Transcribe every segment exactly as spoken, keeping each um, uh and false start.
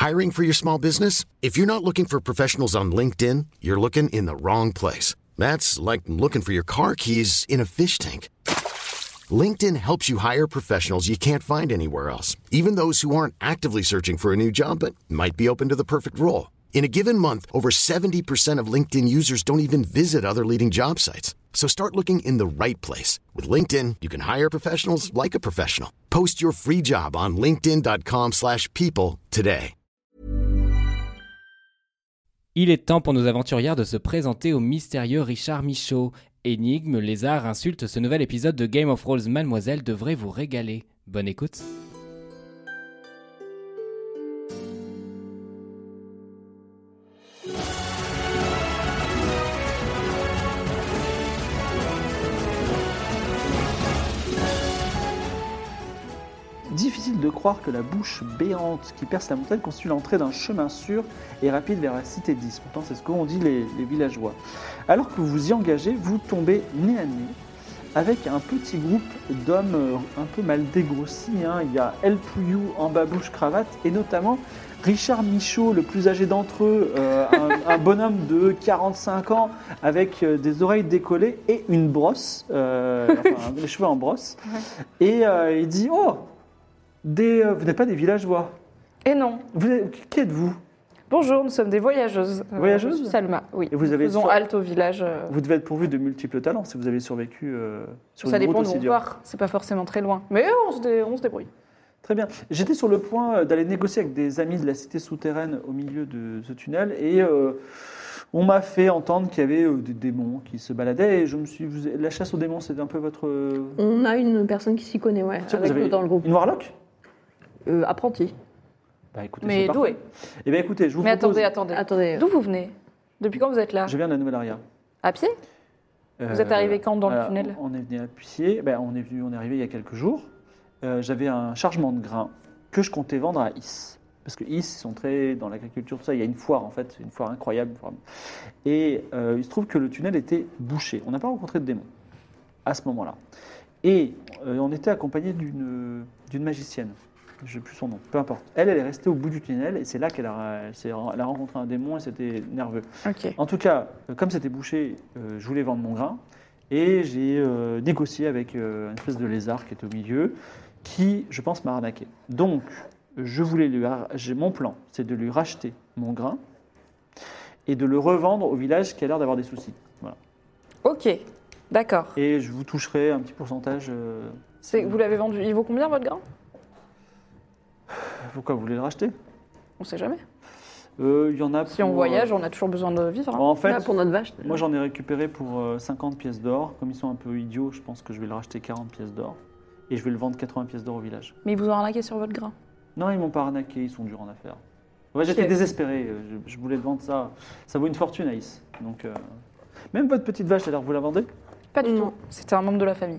Hiring for your small business? If you're not looking for professionals on LinkedIn, you're looking in the wrong place. That's like looking for your car keys in a fish tank. LinkedIn helps you hire professionals you can't find anywhere else, even those who aren't actively searching for a new job but might be open to the perfect role. In a given month, over seventy percent of LinkedIn users don't even visit other leading job sites. So start looking in the right place. With LinkedIn, you can hire professionals like a professional. Post your free job on linkedin dot com slash people today. Il est temps pour nos aventurières de se présenter au mystérieux Richard Michaud. Énigmes, lézards, insultes, ce nouvel épisode de Game of Thrones Mademoiselle devrait vous régaler. Bonne écoute. Difficile de croire que la bouche béante qui perce la montagne constitue l'entrée d'un chemin sûr et rapide vers la cité dix. Pourtant, c'est ce qu'ont dit les, les villageois. Alors que vous vous y engagez, vous tombez nez à nez avec un petit groupe d'hommes un peu mal dégrossis. Hein. Il y a El Pouillou en babouche cravate et notamment Richard Michaud, le plus âgé d'entre eux, euh, un, un bonhomme de quarante-cinq ans avec euh, des oreilles décollées et une brosse, euh, enfin, les cheveux en brosse. Ouais. Et euh, il dit « Oh !» Des, euh, vous n'êtes pas des villageois. Et non. Vous êtes, qui êtes-vous? Bonjour, nous sommes des voyageuses. Voyageuses euh, Je suis Salma, oui. Et vous avez nous faisons sur... halte au village. Euh... Vous devez être pourvu de multiples talents si vous avez survécu euh, sur Ça une route dépend aussi d'où on dure. part, c'est pas forcément très loin. Mais on se, dé... on se débrouille. Très bien. J'étais sur le point d'aller négocier avec des amis de la cité souterraine au milieu de ce tunnel et euh, on m'a fait entendre qu'il y avait euh, des démons qui se baladaient et je me suis... Vous... La chasse aux démons, c'est un peu votre... On a une personne qui s'y connaît, ouais, Tiens, avec vous avez nous dans le groupe. Une Warlock Euh, apprenti. Bah écoutez, Mais c'est doué. parfait. Eh bien écoutez, je vous Mais propose... attendez, attendez. Attendez. D'où vous venez? Depuis quand vous êtes là? Je viens de la Nouvelle-Aria. À pied? Vous êtes arrivé quand dans le alors, tunnel? On est venu à pied. Ben, on est venu, on est arrivé il y a quelques jours. Euh, j'avais un chargement de grains que je comptais vendre à Is. Parce que Is, ils sont très dans l'agriculture, tout ça. Il y a une foire en fait, une foire incroyable. Et euh, il se trouve que le tunnel était bouché. On n'a pas rencontré de démon à ce moment-là. Et euh, on était accompagné d'une d'une magicienne. Je n'ai plus son nom, peu importe. Elle, elle est restée au bout du tunnel et c'est là qu'elle a, elle elle a rencontré un démon et c'était nerveux. Ok. En tout cas, euh, comme c'était bouché, euh, je voulais vendre mon grain et j'ai euh, négocié avec euh, une espèce de lézard qui est au milieu qui, je pense, m'a arnaqué. Donc, je voulais lui, j'ai mon plan, c'est de lui racheter mon grain et de le revendre au village qui a l'air d'avoir des soucis. Voilà. Ok, d'accord. Et je vous toucherai un petit pourcentage. Euh, C'est- Vous l'avez vendu. Il vaut combien votre grain? Pourquoi vous voulez le racheter? On sait jamais. Euh, Il y en a. Si on pour, voyage, euh, on a toujours besoin de vivre. hein. En fait, Là, pour notre vache. moi j'en ai récupéré pour euh, cinquante pièces d'or. Comme ils sont un peu idiots, je pense que je vais le racheter quarante pièces d'or. Et je vais le vendre quatre-vingts pièces d'or au village. Mais ils vous ont arnaqué sur votre grain. Non, ils m'ont pas arnaqué, ils sont durs en affaires. Ouais, j'étais Ok. désespéré, euh, je, je voulais le vendre ça. Ça vaut une fortune, Aïs. Donc, euh, même votre petite vache, alors vous la vendez? Pas du Non. tout. C'était un membre de la famille.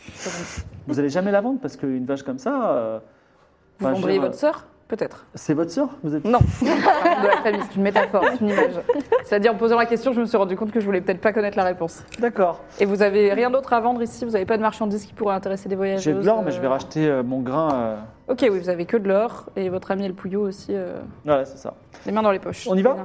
Vous allez jamais la vendre parce qu'une vache comme ça. euh, Vous enfin, vendriez je veux dire, votre sœur? Peut-être. C'est votre sœur? Vous êtes... Non, c'est un membre de la famille, c'est une métaphore, c'est une image. C'est-à-dire, en posant la question, je me suis rendu compte que je voulais peut-être pas connaître la réponse. D'accord. Et vous avez rien d'autre à vendre ici? Vous n'avez pas de marchandises qui pourraient intéresser des voyageuses? J'ai de l'or, euh, mais je vais racheter euh, mon grain. euh, Ok, oui, vous avez que de l'or. Et votre ami El Pouillot aussi, euh, Voilà, c'est ça. les mains dans les poches. On y va? Bien.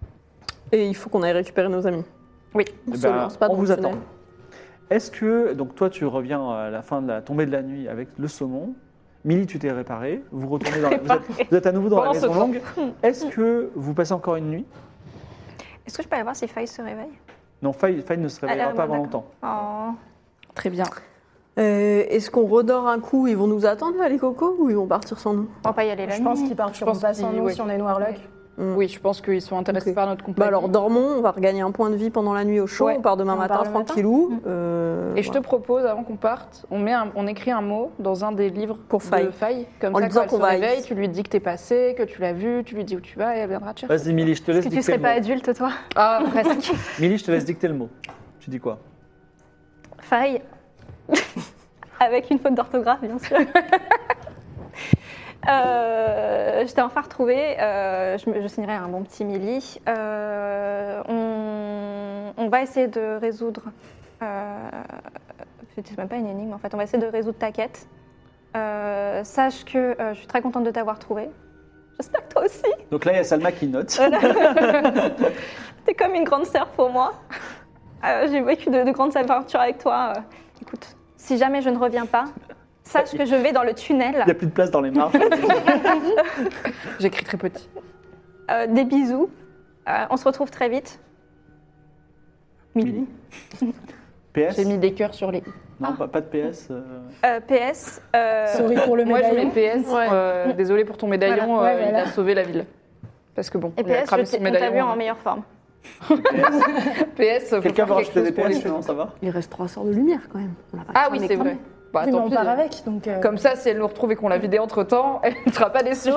Et il faut qu'on aille récupérer nos amis. Oui. On Eh se ben, lance pas on dans vous le attend. tunnel. Est-ce que, donc toi tu reviens à la fin de la tombée de la nuit avec le saumon, Milly tu t'es réparé, vous retournez dans la, vous, êtes, vous êtes à nouveau dans Pendant la ce maison temps. longue, est-ce que vous passez encore une nuit? Est-ce que je peux aller voir si Faye se réveille? Non, Faye, Faye ne se réveillera Ah, pas avant d'accord. longtemps. Oh. Très bien. Euh, Est-ce qu'on redort un coup? Ils vont nous attendre là, les cocos, ou ils vont partir sans nous? On va pas y aller la Je nuit. pense qu'ils partiront pense pas sans qu'ils- nous oui. si on est une Warlock. Mm. Oui, je pense qu'ils sont intéressés Ok. par notre compagnie. Bah alors dormons, on va regagner un point de vie pendant la nuit au chaud, Ouais. on part demain On matin part le matin. tranquillou. Mm. euh, Et je te voilà. propose, avant qu'on parte, on, met un- on écrit un mot dans un des livres Pour Faye. de Faye. Comme En ça, lui disant quand elle qu'on se va à réveille, Is. tu lui dis que t'es passé, que tu l'as vu, tu lui dis où tu vas et elle viendra te chercher. Vas-y Milly, je te laisse Est-ce que tu dicter serais le pas mot. adulte, toi? Ah, presque. Milly, je te laisse dicter le mot. Tu dis quoi? Faye. Avec une faute d'orthographe, bien sûr. Euh, je t'ai enfin retrouvé. Euh, je, me- je signerai un bon petit Milly. Euh, on, on va essayer de résoudre. Euh, c'est même pas une énigme en fait. On va essayer de résoudre ta quête. Euh, sache que euh, je suis très contente de t'avoir trouvé. J'espère que toi aussi. Donc là, il y a Salma qui note. T'es comme une grande sœur pour moi. Euh, J'ai vécu de, de grandes aventures avec toi. Euh, écoute, si jamais je ne reviens pas, sache que je vais dans le tunnel. Il n'y a plus de place dans les marches. J'écris très petit. Euh, des bisous. Euh, on se retrouve très vite. Milly. P S J'ai mis des cœurs sur les i. Non, pas, pas de P S. euh. Euh, P S. euh, Sorry pour le Moi, je médaillon. mets P S. Ouais. euh, désolé pour ton médaillon, Voilà. euh, Ouais, il voilà. a sauvé la ville. Parce que bon, Et il a P S, cramé je son t'ai- on t'a vu médaillon. en meilleure forme. P S, faut Quelqu'un faire veut quelque rajouter des chose pour P les S cheveux. Non, ça va Il reste trois sorts de lumière quand même. On a pas Ah le oui, temps c'est d'écramer. vrai. Bah, Oui, mais tant on pis. part avec, donc... euh, Comme ça, si elle nous retrouve et qu'on l'a vidé entre temps, elle ne sera pas déçue.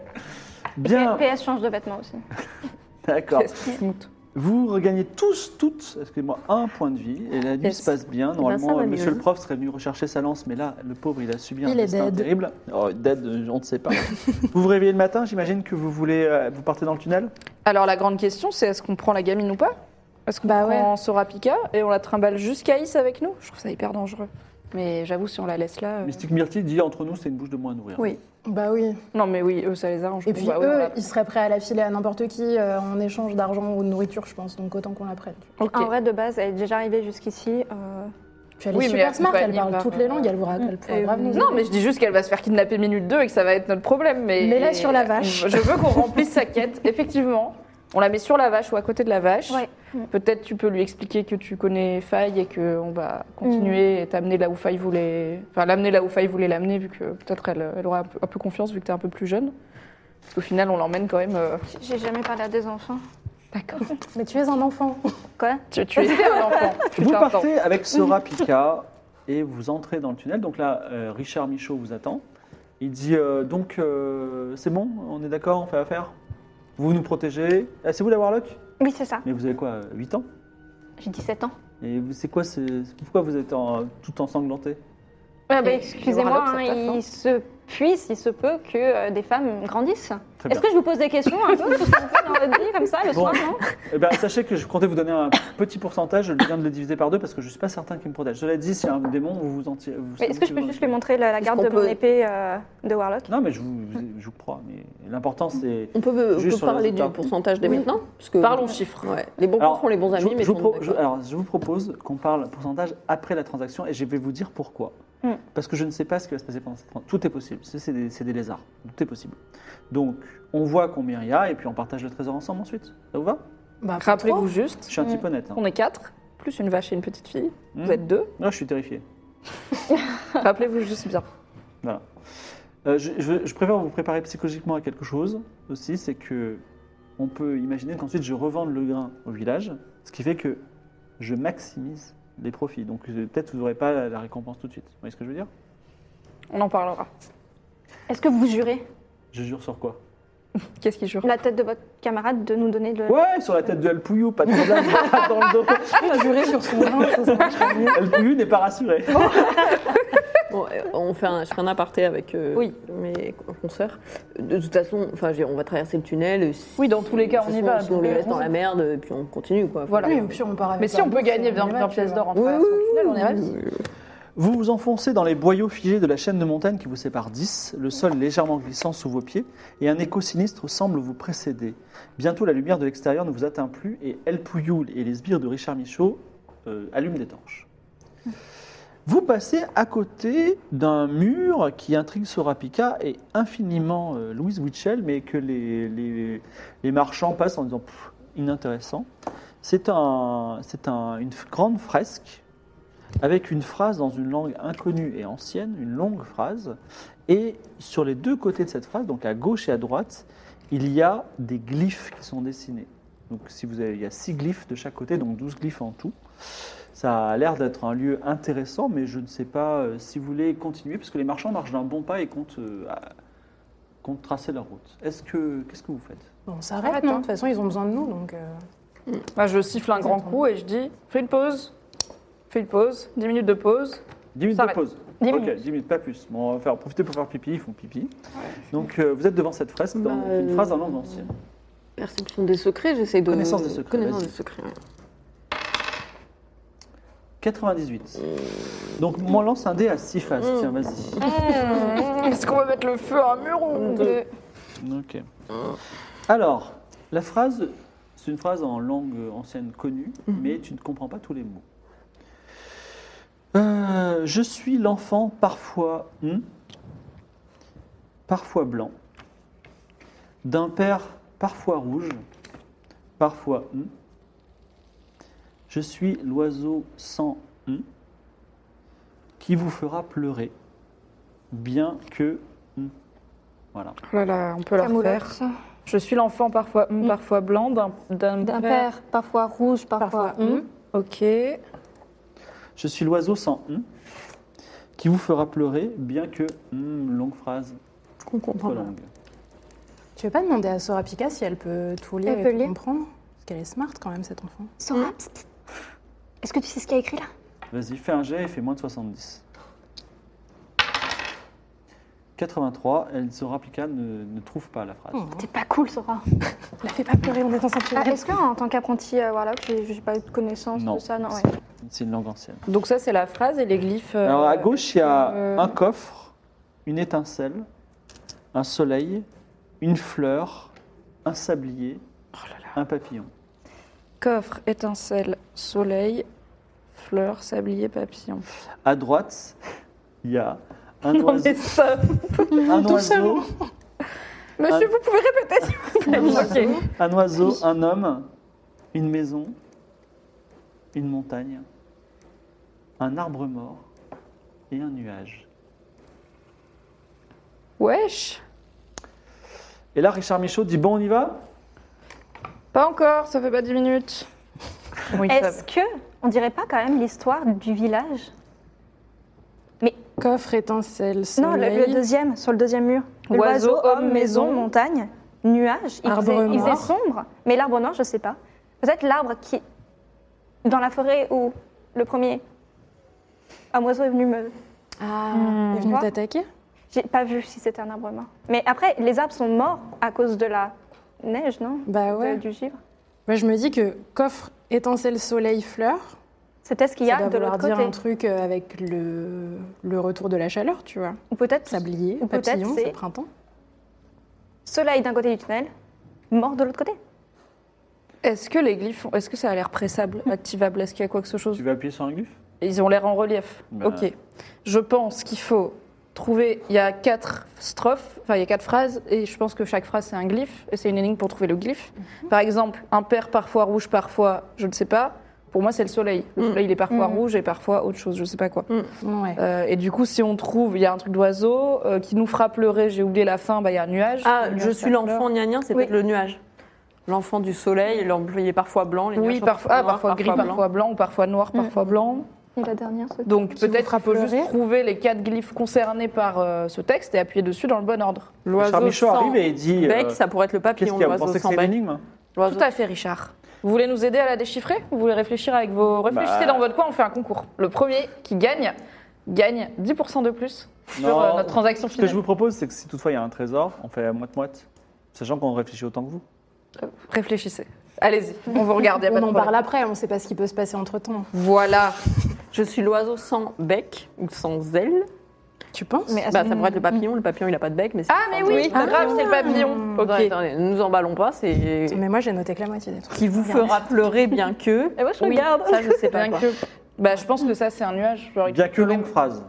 Bien, P S change de vêtements aussi. d'accord. Smooth. Vous regagnez tous, toutes, excusez-moi, un point de vie et la nuit Yes. se passe bien. ben, ça Normalement, va euh, monsieur mieux. le prof serait venu rechercher sa lance, mais là, le pauvre, il a subi un Il est destin dead. terrible. Oh, dead, euh, on ne sait pas. Vous vous réveillez le matin, j'imagine que vous voulez, euh, vous partez dans le tunnel. Alors la grande question, c'est est-ce qu'on prend la gamine ou pas? Est-ce qu'on Bah prend Sorapika et on la trimballe jusqu'à Is avec nous? Je trouve ça hyper dangereux. Mais j'avoue, si on la laisse là... euh, Mystique Myrtille dit entre nous, c'est une bouche de moins à nourrir. Oui. Bah oui. Non mais oui, eux, ça les arrange. Et Bon, puis bah, oui, on eux, la- ils seraient prêts à la filer à n'importe qui euh, en échange d'argent ou de nourriture, je pense. Donc autant qu'on la prenne. Ok. En vrai, de base, elle est déjà arrivée jusqu'ici. euh, Puis elle est Oui, mais super elle smart, peut pas elle parle venir toutes par- les langues, elle, vous raconte, elle pourra Et- grave nous Non, aider. mais je dis juste qu'elle va se faire kidnapper minute deux et que ça va être notre problème. Mais Mets-la sur la vache. Je veux qu'on remplisse sa quête, effectivement. On la met sur la vache ou à côté de la vache. Ouais. Peut-être tu peux lui expliquer que tu connais Faye et qu'on va continuer et t'amener là où Faye voulait. Enfin, l'amener là où Faye voulait l'amener, vu que peut-être elle, elle aura un peu, un peu confiance vu que t'es un peu plus jeune. Parce qu'au final, on l'emmène quand même. euh, J'ai jamais parlé à des enfants. D'accord. Mais tu es un enfant. Quoi? Tu, tu étais un enfant. Vous Putain, attends. partez avec Sora Pika et vous entrez dans le tunnel. Donc là, euh, Richard Michaud vous attend. Il dit euh, donc, euh, c'est bon, on est d'accord, on fait affaire. Vous nous protégez. Ah, c'est vous la Warlock? Oui, c'est ça. Mais vous avez quoi, huit ans? J'ai dix-sept ans. Et vous- c'est quoi, c'est pourquoi vous êtes en- tout ensanglanté? Ah bah, Et excusez-moi, Warlock, ça hein, tape, hein. il se puisse, il se peut que euh, des femmes grandissent. Très Est-ce bien. que je vous pose des questions un peu sur ce que vous faites dans votre vie, comme ça, le Bon. soir, non? Eh ben, sachez que je comptais vous donner un petit pourcentage. Je viens de le diviser par deux parce que je ne suis pas certain qu'il me protège. Cela dit, s'il y a un démon, vous vous en tirez. vous- Mais est-ce que je peux juste lui montrer la, la garde qu'on de mon peut- épée euh, de Warlock? Non, mais je vous, je vous crois. Mais l'important, c'est. On peut, on Juste peut sur le parler du résultat. pourcentage dès Oui. maintenant parce que, Parlons chiffres. Ouais, les bons Alors, points font les bons Je, amis, mais je vous tout le monde pro- est je- d'accord. alors, je vous propose qu'on parle pourcentage après la transaction et je vais vous dire pourquoi. Hmm. Parce que je ne sais pas ce qui va se passer pendant cette transaction. Tout est possible. C'est c'est des, c'est des lézards. Tout est possible. Donc, on voit combien il y a et puis on partage le trésor ensemble ensuite. Ça vous va? Bah, pas Rappelez-vous trop. juste, Je suis un Hmm. petit peu honnête. hein. on est quatre, plus une vache et une petite fille. Hmm. Vous êtes deux. Non, je suis terrifié. Rappelez-vous juste bien. Voilà. Euh, je, je- je préfère vous préparer psychologiquement à quelque chose aussi, c'est que on peut imaginer qu'ensuite je revende le grain au village, ce qui fait que je maximise les profits. Donc euh, peut-être vous n'aurez pas la, la récompense tout de suite. Vous voyez ce que je veux dire? On en parlera. Est-ce que vous jurez, Je jure sur quoi? Qu'est-ce qui jure? la tête de votre camarade, de nous donner le... Ouais, sur la tête de El Pouillou, pas de problème, pas dans le dos. Il a juré sur son nom, ça marchera mieux. El Pouillou n'est pas rassuré. Bon, euh, on fait un, je fais un aparté avec euh, Oui. mes consoeurs. De toute façon, enfin, je veux dire, on va traverser le tunnel. Si- Oui, dans tous les cas, de toute on y façon, va, Si on donc, les euh, laisse dans on- la merde, et puis on continue, quoi. Voilà. Oui, et puis on part avec Mais si la on peut bourse, gagner et on y va, vingt tu pièces vois. d'or en Oui, traversant le oui, tunnel, on est oui, ravis. oui. Vous vous enfoncez dans les boyaux figés de la chaîne de montagne qui vous sépare dix, le sol légèrement glissant sous vos pieds, et un écho sinistre semble vous précéder. Bientôt, la lumière de l'extérieur ne vous atteint plus, et El Pouillou et les sbires de Richard Michaud euh, allument des torches. Vous passez à côté d'un mur qui intrigue Sorapika et infiniment euh, Louise Witchell, mais que les, les, les marchands passent en disant Pff, inintéressant. C'est un, c'est un, une f- grande fresque avec une phrase dans une langue inconnue et ancienne, une longue phrase. Et sur les deux côtés de cette phrase, donc à gauche et à droite, il y a des glyphes qui sont dessinés. Donc si vous avez, il y a six glyphes de chaque côté, donc douze glyphes en tout. Ça a l'air d'être un lieu intéressant, mais je ne sais pas euh, si vous voulez continuer, parce que les marchands marchent d'un bon pas et comptent, euh, à- comptent tracer leur route. Est-ce que, qu'est-ce que vous faites? Bon, on s'arrête, Arrête, non hein. De toute façon, ils ont besoin de nous, donc... euh, Moi, je siffle un grand coup et je dis fais une pause. Fais une pause. dix minutes de pause. dix minutes Ça de arrête. pause. dix Ok, minutes. dix minutes, pas plus. Bon, on va faire profiter pour faire pipi, ils font pipi. Donc euh, vous êtes devant cette fresque, dans Bah, une phrase en langue ancienne. Perception des secrets, j'essaie de... Connaissance des secrets, Connaissance vas-y. des secrets, ouais. quatre-vingt-dix-huit. Donc moi lance un dé à six faces, tiens vas-y. Est-ce qu'on va mettre le feu à un mur ou... Deux. Ok. Alors, la phrase, c'est une phrase en langue ancienne connue, Mhm. mais tu ne comprends pas tous les mots. Euh, je suis l'enfant parfois hmm, parfois blanc, d'un père parfois rouge, parfois hmm. Je suis l'oiseau sans hmm, qui vous fera pleurer, bien que hmm. Voilà. Oh là là, on peut la Camoulox. refaire. Je suis l'enfant parfois, hum, Mm. parfois blanc d'un d'un D'un père. père, parfois rouge, parfois. Parfois. hum. Ok. Je suis l'oiseau sans hmm, qui vous fera pleurer, bien que hmm, longue phrase. Qu'on comprend Trop pas. longue. Tu veux pas demander à Sorapika si elle peut tout lire Elle et peut tout lire. comprendre? Parce qu'elle est smart quand même, cet enfant. Sora, psst, psst. Est-ce que tu sais ce qu'il y a écrit là? Vas-y, fais un jet et fais moins de soixante-dix. quatre-vingt-trois, elle Sorapika ne, ne trouve pas la phrase. Oh. T'es pas cool, Sora. La fais pas pleurer, on est en ceinture. Ah, Est-ce qu'en tant qu'apprenti euh, Warlock, j'ai j'ai pas eu de connaissance Non. de ça? Non, ouais. C'est une langue ancienne. Donc ça, c'est la phrase et les glyphes. euh, Alors à gauche, il y a euh, un coffre, une étincelle, un soleil, une fleur, un sablier, Oh là là. un papillon. Coffre, étincelle, soleil, fleurs, sablier, papillon. À droite, il y a un Non oiseau, mais ça. un oiseau, Monsieur, vous pouvez répéter s'il vous plaît. Ok. un oiseau, un homme, une maison, une montagne, un arbre mort et un nuage. Wesh. Et là, Richard Michaud dit bon, on y va? Pas encore, ça fait pas dix minutes. Oui, ça- Est-ce que on dirait pas quand même l'histoire du village? Coffre, étincelle, Non, le, soleil. le deuxième, sur le deuxième mur. Oiseau, Oiseau, homme, homme, maison, maison. montagne, nuage. Il Arbre faisait, il faisait noir. sombre, mais l'arbre noir, je sais pas. Peut-être l'arbre qui, dans la forêt où le premier un oiseau est venu me... Ah, Hmm. est venu Quoi t'attaquer? J'ai pas vu si c'était un arbre mort. Mais après, les arbres sont morts à cause de la neige, non? Bah De- ouais. du givre. Moi, je me dis que coffre, étincelle, soleil, fleur, C'était ce qu'il y ça a doit de vouloir l'autre dire côté. un truc euh, avec le, le retour de la chaleur, tu vois. Ou peut-être Sablier, Ou peut-être papillon, c'est- c'est printemps. soleil d'un côté du tunnel, mort de l'autre côté. Est-ce que les glyphes, ont- est-ce que ça a l'air pressable, activable? Est-ce qu'il y a quoi que ce chose? Tu vas appuyer sur un glyphe? Ils ont l'air en relief. Bah. Ok. Je pense qu'il faut trouver. Il y a quatre strophes, enfin il y a quatre phrases, et je pense que chaque phrase c'est un glyphe, et c'est une énigme pour trouver le glyphe. Par exemple, un père parfois rouge, parfois je ne sais pas. Pour moi, c'est le soleil. Le Mm. soleil, il est parfois Mm. rouge et parfois autre chose, je sais pas quoi. Ouais. Euh, et du coup, si on trouve, il y a un truc d'oiseau euh, qui nous fera pleurer, j'ai oublié la fin, bah il y a un nuage. Ah, Le nuage, je ça suis pleure. l'enfant gna gna, c'est Oui. peut-être le nuage. L'enfant du soleil, il est parfois blanc. Les Oui, nuages sont parfois, ah, noirs, parfois gris, blanc. parfois blanc, ou parfois noir, parfois blanc. Et la dernière, c'est... Donc Qui vous peut-être fera qu'il faut pleurer. juste trouver les quatre glyphes concernés par euh, ce texte et appuyer dessus dans le bon ordre. Richard L'oiseau Michaud sans arrive et dit euh, bec, ça pourrait être le qu'est-ce papillon, qu'il y a? Vous l'oiseau pensez que sans c'est bec. l'énigme? L'oiseau- Tout à fait, Richard. Vous voulez nous aider à la déchiffrer? Vous voulez réfléchir avec vos... Réfléchissez Bah. dans votre coin, on fait un concours. Le premier qui gagne, gagne dix pour cent de plus sur Non, euh, notre transaction Ce que finale. je vous propose, c'est que si toutefois il y a un trésor, on fait moite-moite, sachant qu'on réfléchit autant que vous. Réfléchissez. Allez-y, on vous regarde, y a pas On de en problème. parle après, on sait pas ce qui peut se passer entre temps. Voilà. Je suis l'oiseau sans bec ou sans ailes. Tu penses? Mais Bah, ça pourrait être le papillon. Le papillon, il n'a pas de bec, mais c'est Ah mais sans oui, bec. c'est grave, c'est le papillon. Ok. Ouais, attendez, ne nous emballons pas, c'est Mais moi, j'ai noté que la moitié des trucs. qui vous fera pleurer bien que. Et moi, je Oui, regarde. ça je sais pas. Bien quoi. que... Bah, je pense que ça, c'est un nuage. Genre, Bien que longue phrase.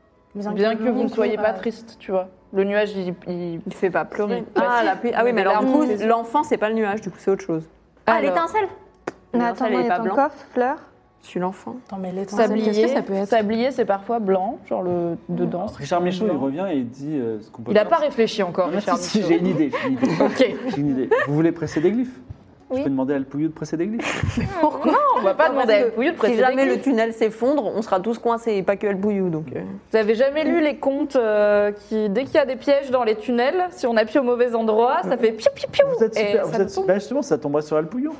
Bien que vous ne soyez pas triste. triste, tu vois. Le nuage, il... il- Il fait pas pleurer. Bah, Ah, si. la pluie. Ah oui, mais Mais alors du l'arbre, coup, c'est- l'enfant, c'est pas le nuage, du coup, c'est autre chose. Ah, Alors, l'étincelle. Mais attends, L'étincelle, il elle est est pas un blanc. coffre, fleur. Je suis l'enfant. Attends, mais l'étincelle, qu'est-ce Sablier, que ça peut être? sablier, c'est parfois blanc, genre le dedans. c'est Richard Michaud, il blanc. revient et il dit euh, ce qu'on peut Il n'a faire. pas réfléchi encore, Ah, Richard si, si, Michaud. j'ai une idée. J'ai une idée. Ok. J'ai une idée. Vous voulez presser des glyphes? Je Oui. peux demander à El Pouillou de presser des glyphes. Non, on va pas Non, demander parce à que Pouillou de presser Si des jamais le glyphes. tunnel s'effondre, on sera tous coincés, et pas que El Bouillou. Donc, euh. Vous avez jamais lu les contes euh, qui, dès qu'il y a des pièges dans les tunnels, si on appuie au mauvais endroit, ça fait piou piou piou. Vous êtes Et super. ça Vous êtes, tombe. bah justement, ça tomberait sur El Pouillou.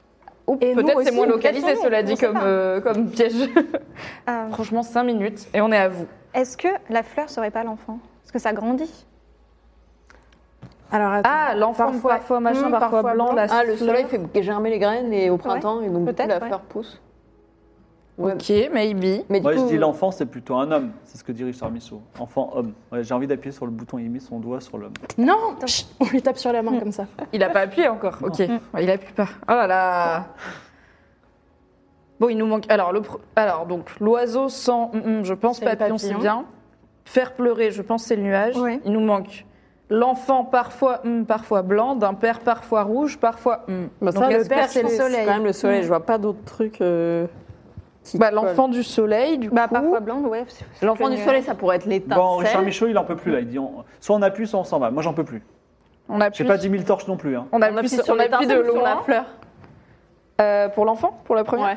Ou Et nous peut-être c'est aussi, moins peut-être localisé, sur nous, cela on dit, sait comme, pas. euh, comme piège. Euh, Franchement, cinq minutes et on est à vous. Est-ce que la fleur serait pas l'enfant? Parce que ça grandit. Alors, attends. Ah, l'enfant parfois, parfois machin, hmm, parfois, parfois blanc, blanc. la Ah, le fleur. soleil fait germer les graines et au printemps, et donc du coup, peut-être, la ouais. fleur pousse. Ouais. Ok, maybe. Mais du Moi, coup, je dis l'enfant, c'est plutôt un homme. C'est ce que dit Richard Michaud. Enfant, homme. Ouais, j'ai envie d'appuyer sur le bouton et il met son doigt sur l'homme. Non, chut, on lui tape sur la main comme ça. Il a pas appuyé encore. Ok, ouais, il appuie pas. Oh là là. Bon, il nous manque. Alors, le pr- Alors donc, l'oiseau sans. hum, hum, je pense C'est le papillon, c'est papillon. bien. Faire pleurer, je pense c'est le nuage. Ouais. Il nous manque l'enfant parfois hum, parfois blanc, d'un père parfois rouge, parfois hum. bah, Donc, ça, le est-ce père, que c'est le c'est soleil. quand même le soleil. Je vois pas d'autres trucs. euh, qui Bah, collent. l'enfant du soleil, du Bah, coup. parfois blanc, ouais. c'est- c'est L'enfant le du nuage. soleil, ça pourrait être l'étincelle. Bon, Richard Michaud, il en peut plus là. Il dit on- soit on appuie, soit on s'en va. Moi, j'en peux plus. On J'ai appuie. pas dix mille torches non plus. Hein. On On appuie, appuie sur, sur on appuie de l'étincelle ou sur la loin. fleur. Euh, pour l'enfant, pour la première. Ouais.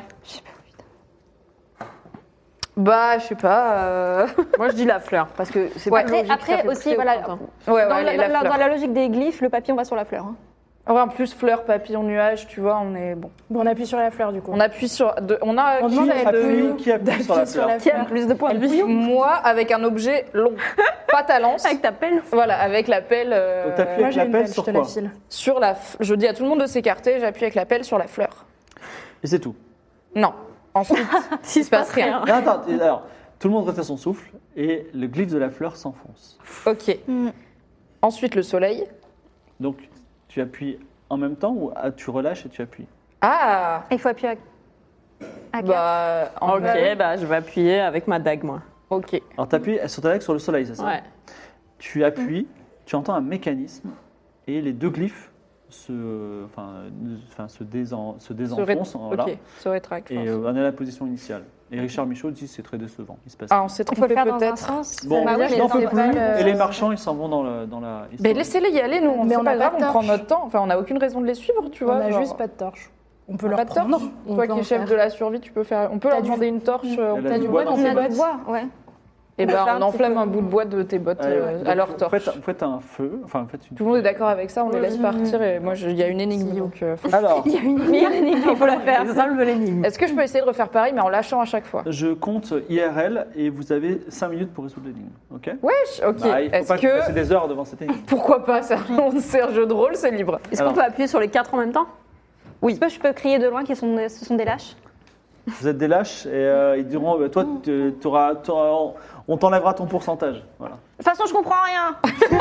Bah, je sais pas. euh, Moi, je dis la fleur parce que c'est Ouais. pas Après, logique, ça après fait aussi, très voilà. longtemps. Ouais, ouais, Dans, allez, la, la dans- fleur. dans la logique des glyphes, le papillon va sur la fleur. hein. Ouais, en plus, fleur, papillon, nuage, tu vois, on est bon. Bon, on appuie sur la fleur du coup. On appuie sur. de- on a. On qui demande à la a de- pluie. Qui appuie sur la Appuie sur fleur la Qui a fleur. le plus de points de Moi, avec un objet long. Pas ta lance. Avec ta pelle. Voilà, avec la pelle. euh, Donc, t'appuies Moi avec j'ai la une pelle pelle, je sur te la quoi file. sur la. f- Je dis à tout le monde de s'écarter, j'appuie avec la pelle sur la fleur. Et c'est tout. Non. Ensuite, il se passe rien. Et attends, et alors, tout le monde retient son souffle et le glyphe de la fleur s'enfonce. Ok. Mm. Ensuite, le soleil. Donc, tu appuies en même temps ou ah, tu relâches et tu appuies Ah Il faut appuyer à, à quatre. Bah. en Ok, vrai, bah, je vais appuyer avec ma dague, moi. Ok. Alors, tu appuies sur ta dague sur le soleil, c'est ça Ouais. Tu appuies, tu entends un mécanisme et les deux glyphes se, enfin, euh, enfin, se, désen- se Se ré- désenfoncent. Voilà, Ok, se rétracte. et enfin, euh, on est à la position initiale. Et Richard Michaud dit c'est très décevant. Il se passe Ah, rien. on s'est Il faut le trompé faire dans un peut-être. sens. Bon, Bah oui, je mais n'en dans peux le- plus. euh, Et les marchands, ils s'en vont dans, le, dans la. ils Mais s'en- laissez-les y aller, nous. On Mais c'est on pas a grave, pas de on prend torche. notre temps. Enfin, on n'a aucune raison de les suivre, tu vois. On a genre. juste pas de torche. On peut On a leur pas de torche. prendre. on Toi peut qui es en chef faire. de la survie, tu peux faire. On peut T'as leur du- demander une torche. euh, Elle a T'as du du bois bois dans dans ses tes On a bottes. du bois, ouais. Et On peut ben, faire on un enflamme petit un bout de bois de tes bottes Allez, euh, ouais. à Donc, leur vous torche. faites, vous faites un feu. Enfin, vous faites une- Tout le monde est d'accord avec ça, on les laisse partir et moi je- il y a une énigme donc. euh, faut- Alors, Il y a une énigme, il faut la faire. Résolve l'énigme. Est-ce que je peux essayer de refaire pareil mais en lâchant à chaque fois? je compte I R L et vous avez cinq minutes pour résoudre l'énigme. Ok Wesh, ok. Bah, il faut Est-ce pas que vous passiez que. des heures devant cette énigme. Pourquoi pas, c'est un, c'est un jeu de rôle, c'est libre. Est-ce Alors. qu'on peut appuyer sur les quatre en même temps? Est-ce que je peux crier de loin qu'ils sont, ce sont des lâches? Vous êtes des lâches et euh, ils diront bah, toi, tu- t'auras- t'auras- on t'enlèvera ton pourcentage. Voilà. De toute façon, je comprends rien.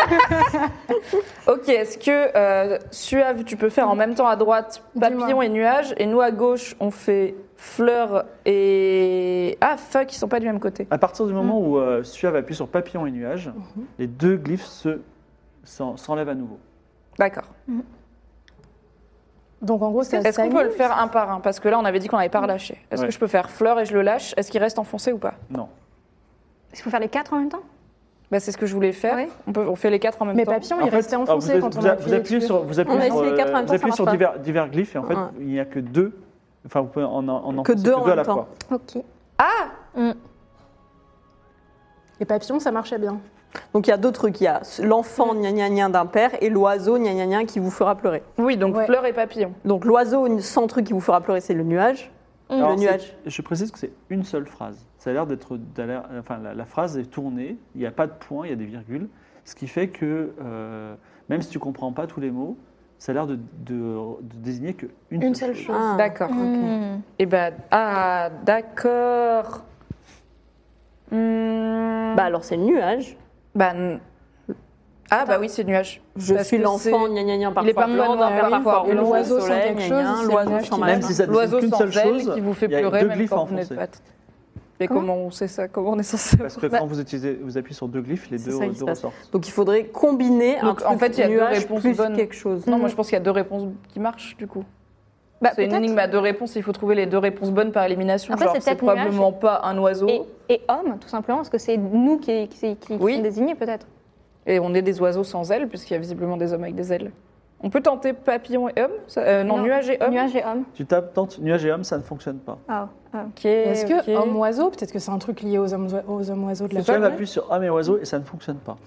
Ok, est-ce que euh, Suave, tu peux faire en même temps à droite papillon Dis-moi. et nuage et nous à gauche on fait fleur et. Ah fuck, ils sont pas du même côté. À partir du Mm. moment où euh, Suave appuie sur papillon et nuage, Mhm. les deux glyphes se, s'en- s'enlèvent à nouveau. D'accord. Donc en gros, ça Est-ce qu'on peut le s'annule. faire un par un? Parce que là on avait dit qu'on n'avait pas relâché. Est-ce Ouais. que je peux faire fleur et je le lâche? Est-ce qu'il reste enfoncé ou pas? Non. Est-ce qu'il faut faire les quatre en même temps? Bah, c'est ce que je voulais faire. Oui. On, peut, on fait les quatre en même Mais temps. papillon, En il fait, restait alors, enfoncé vous, quand on vous, a vous appuyez sur, vous appuyez On a sur, essayé les quatre en euh, même vous temps, appuyez ça sur marche divers, divers glyphes et en fait Ouais. il n'y a que deux. Enfin, vous pouvez en, en en Que enfoncer deux en à même la temps. fois. Ok. Ah Et papillon, ça marchait bien. Donc il y a deux trucs. Il y a l'enfant gna gna gna d'un père et l'oiseau gna gna gna qui vous fera pleurer. Oui, donc Ouais. fleur et papillon. Donc l'oiseau sans truc qui vous fera pleurer, c'est le nuage. Alors, le c'est- nuage. Je précise que c'est une seule phrase. Ça a l'air d'être, d'aller- enfin la, la phrase est tournée. Il n'y a pas de point, il y a des virgules, ce qui fait que euh, même si tu comprends pas tous les mots, ça a l'air de, de- de désigner qu'une Une seule seule chose. chose. Ah. D'accord. Hmm. Et ben, ah, d'accord. Hmm. Bah alors c'est le nuage. Bah, n- ah, bah oui, c'est nuage. Je Parce suis que l'enfant c'est- gna gna gna Il est parfois pas blanc, mal, d'un père oui. parfois Et rouge, l'oiseau le sans soleil, quelque gna chose, gna, c'est le l'oiseau nuage sans qui- machin. Même si ça L'oiseau désigne qu'une sans seule aile chose, qui vous fait il y a pleurer deux même glyphes à quand vous n'êtes enfoncer. pas. Mais Comment comment on sait ça? Comment on est censé Parce que Bah, quand vous utilisez, vous appuyez sur deux glyphes, les C'est deux, ça qui deux se passe. ressortent. Donc il faudrait combiner un Donc, truc en fait, il y a deux nuage réponses plus bonnes. quelque chose. Non, moi je pense qu'il y a deux réponses qui marchent du coup. Bah, C'est une peut-être. énigme à deux réponses, il faut trouver les deux réponses bonnes par élimination. Après, Genre, c'est c'est peut-être probablement pas un oiseau. Et, et homme, tout simplement, parce que c'est nous qui, qui, qui, qui Oui. sont désignés, peut-être. Et on est des oiseaux sans ailes, puisqu'il y a visiblement des hommes avec des ailes. On peut tenter papillon et homme ça- euh, non, Non. nuage et homme. Nuage et homme. Tu tapes tentes nuage et homme, ça ne fonctionne pas. Ah, ah. Ok. Est-ce que ok. homme-oiseau, peut-être que c'est un truc lié aux hommes, aux hommes oiseaux de la Tu famille. appuies sur homme et oiseau et ça ne fonctionne pas.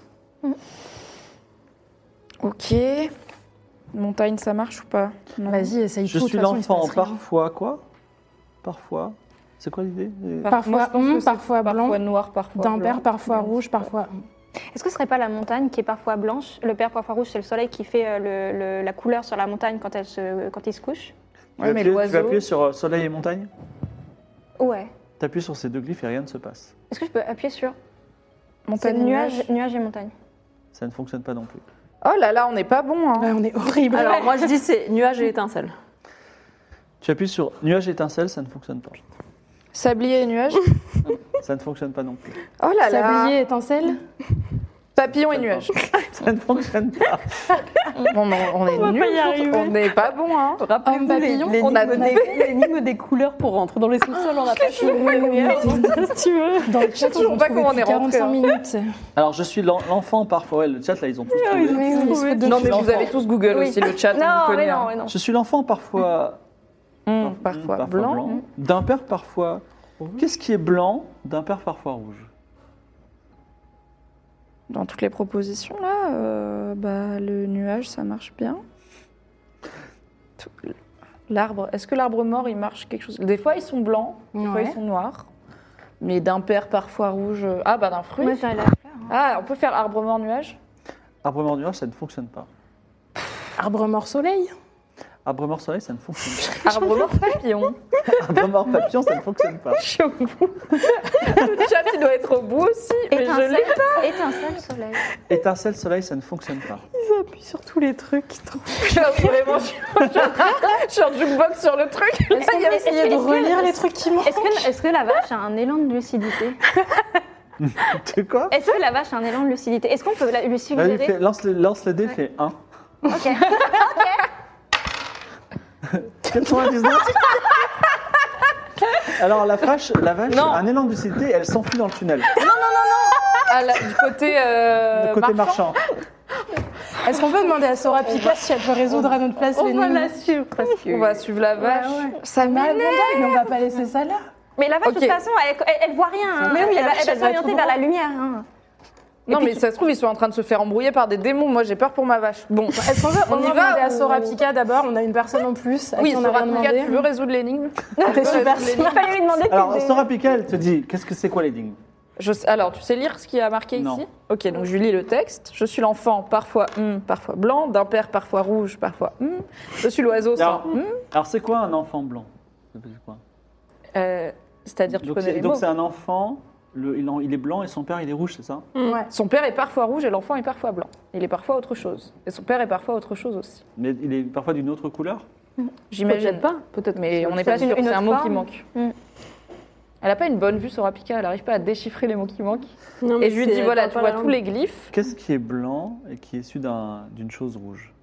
Ok. Montagne, ça marche ou pas? Non. Vas-y, essaye Je tout. suis de toute façon, il se l'enfant, passe rien. parfois quoi Parfois. C'est quoi l'idée Par- Parfois moi, je pense hum, que c'est parfois blanc, Parfois noir, parfois D'un blanc. père, parfois rouge, parfois. Est-ce que ce serait pas la montagne qui est parfois blanche? Le père parfois rouge, c'est le soleil qui fait euh, le- le- la couleur sur la montagne quand, elle se, quand il se couche? Tu Ouais, vas mais appuyer- Tu vas l'oiseau. appuyer sur euh, soleil et montagne Ouais. T'appuies sur ces deux glyphes et rien ne se passe. Est-ce que je peux appuyer sur Montagne, C'est nuage, nuage et montagne. Ça ne fonctionne pas non plus. Oh là là, on n'est pas bon. Hein. Ouais, on est horrible. Alors moi je dis c'est nuage et étincelle. Tu appuies sur nuage étincelle, ça ne fonctionne pas. Sablier et nuage. Ça ne fonctionne pas non plus. Oh là là. Sablier, étincelle. Papillon et nuage. Ça ne fonctionne pas. Bon, non, on est On va nuls. pas y arriver. On n'est pas bon. Hein. Rappelez-vous papillon, les- on a l'énigme des, l'énigme des couleurs pour rentrer dans les sous-sols, on n'a pas fini. Si tu veux. Dans le chat, toujours ils ont pas trouvé comment on est depuis rentré, quarante-cinq hein. minutes. Alors, je suis l'en- l'enfant parfois. Ouais, le chat, là, ils ont tous trouvé. Oui, oui, ils se foutent de Non, nous. mais vous l'enfant. avez tous Google Oui. aussi, le chat. on vous Non, connaît, mais hein. non, mais non. Je suis l'enfant parfois... Hum, parfois, parfois blanc. D'un père parfois... Qu'est-ce qui est blanc d'un père parfois rouge? Dans toutes les propositions, là, euh, bah, le nuage, ça marche bien. Tout- L'arbre, est-ce que l'arbre mort, il marche quelque chose? Des fois, ils sont blancs, des fois, Ouais. ils sont noirs. Mais d'un père parfois rouge... euh, Ah, bah d'un fruit. Moi, j'aurais la fleur. hein. Ah, on peut faire arbre mort nuage? Arbre mort nuage, ça ne fonctionne pas. Arbre mort soleil. Arbre mort soleil, ça ne fonctionne pas. Arbre mort papillon. Arbre mort papillon, ça ne fonctionne pas. Je suis au bout. Le chat, il doit être au bout aussi. Mais je Étincelle, l'ai. étincelle, soleil. Étincelle soleil, ça ne fonctionne pas. Ils appuient sur tous les trucs qui trouvent. Je suis vraiment je suis en jukebox sur le truc. Est-ce qu'on Est-ce peut que- essayer de est-ce que- relire les trucs qui manquent? Est-ce que, est-ce que la vache a un élan de lucidité Tu quoi? Est-ce que la vache a un élan de lucidité Est-ce qu'on peut la- lui Vas-y, suggérer fais- lance, le, lance le dé, Ouais. fais un. Ok. quatre-vingt-dix-neuf. Alors la vache, la vache Non. a un élan de lucidité, elle s'enfuit dans le tunnel. À la- du côté, euh, côté marchand. marchand. Est-ce qu'on peut demander à Sora Pika si elle peut résoudre à notre place On va l'énigme? la suivre parce que. On va suivre la vache. ouais. Ça Mais m'énerve. attends, mais on va pas laisser ça là. Mais la vache, Ok. de toute façon, elle, elle, elle voit rien. hein. Mais oui, elle, la va- vache, elle va elle va s'orienter tout vers droit. la lumière. hein. Non, Et mais puis- ça se trouve, ils sont en train de se faire embrouiller par des démons. Moi, j'ai peur pour ma vache. Bon. Est-ce qu'on veut On on y va va demander à ou- Sora Pika d'abord? On a une personne en plus. À Oui, qui on a Sora rien Pika, demandé. tu veux résoudre l'énigme? T'es super résoudre Il fallait lui demander. Alors des- Sora Pika, elle te dit, qu'est-ce que c'est quoi l'énigme? Je sais- Alors, tu sais lire ce qui a marqué Non. ici? Ok, donc je lui lis le texte. Je suis l'enfant, parfois hum, parfois blanc, d'un père parfois rouge, parfois hum. Je suis l'oiseau sans Alors, hum. alors c'est quoi un enfant blanc? Ça veut dire quoi? Euh, C'est-à-dire, tu Donc connais c'est les donc mots. c'est un enfant, le- il, en- il est blanc et son père il est rouge, c'est ça? Ouais. Son père est parfois rouge et l'enfant est parfois blanc. Il est parfois autre chose. Et son père est parfois autre chose aussi. Mais il est parfois d'une autre couleur? J'imagine. Peut-être pas. Peut-être, mais on n'est peut-être pas sûr. une C'est un autre mot qui forme. manque. Mm. Elle n'a pas une bonne vue sur Apika, elle n'arrive pas à déchiffrer les mots qui manquent. Non, mais Et je lui c'est- dis voilà, parle tu pas vois la tous langue. les glyphes. Qu'est-ce qui est blanc et qui est issu d'un- d'une chose rouge?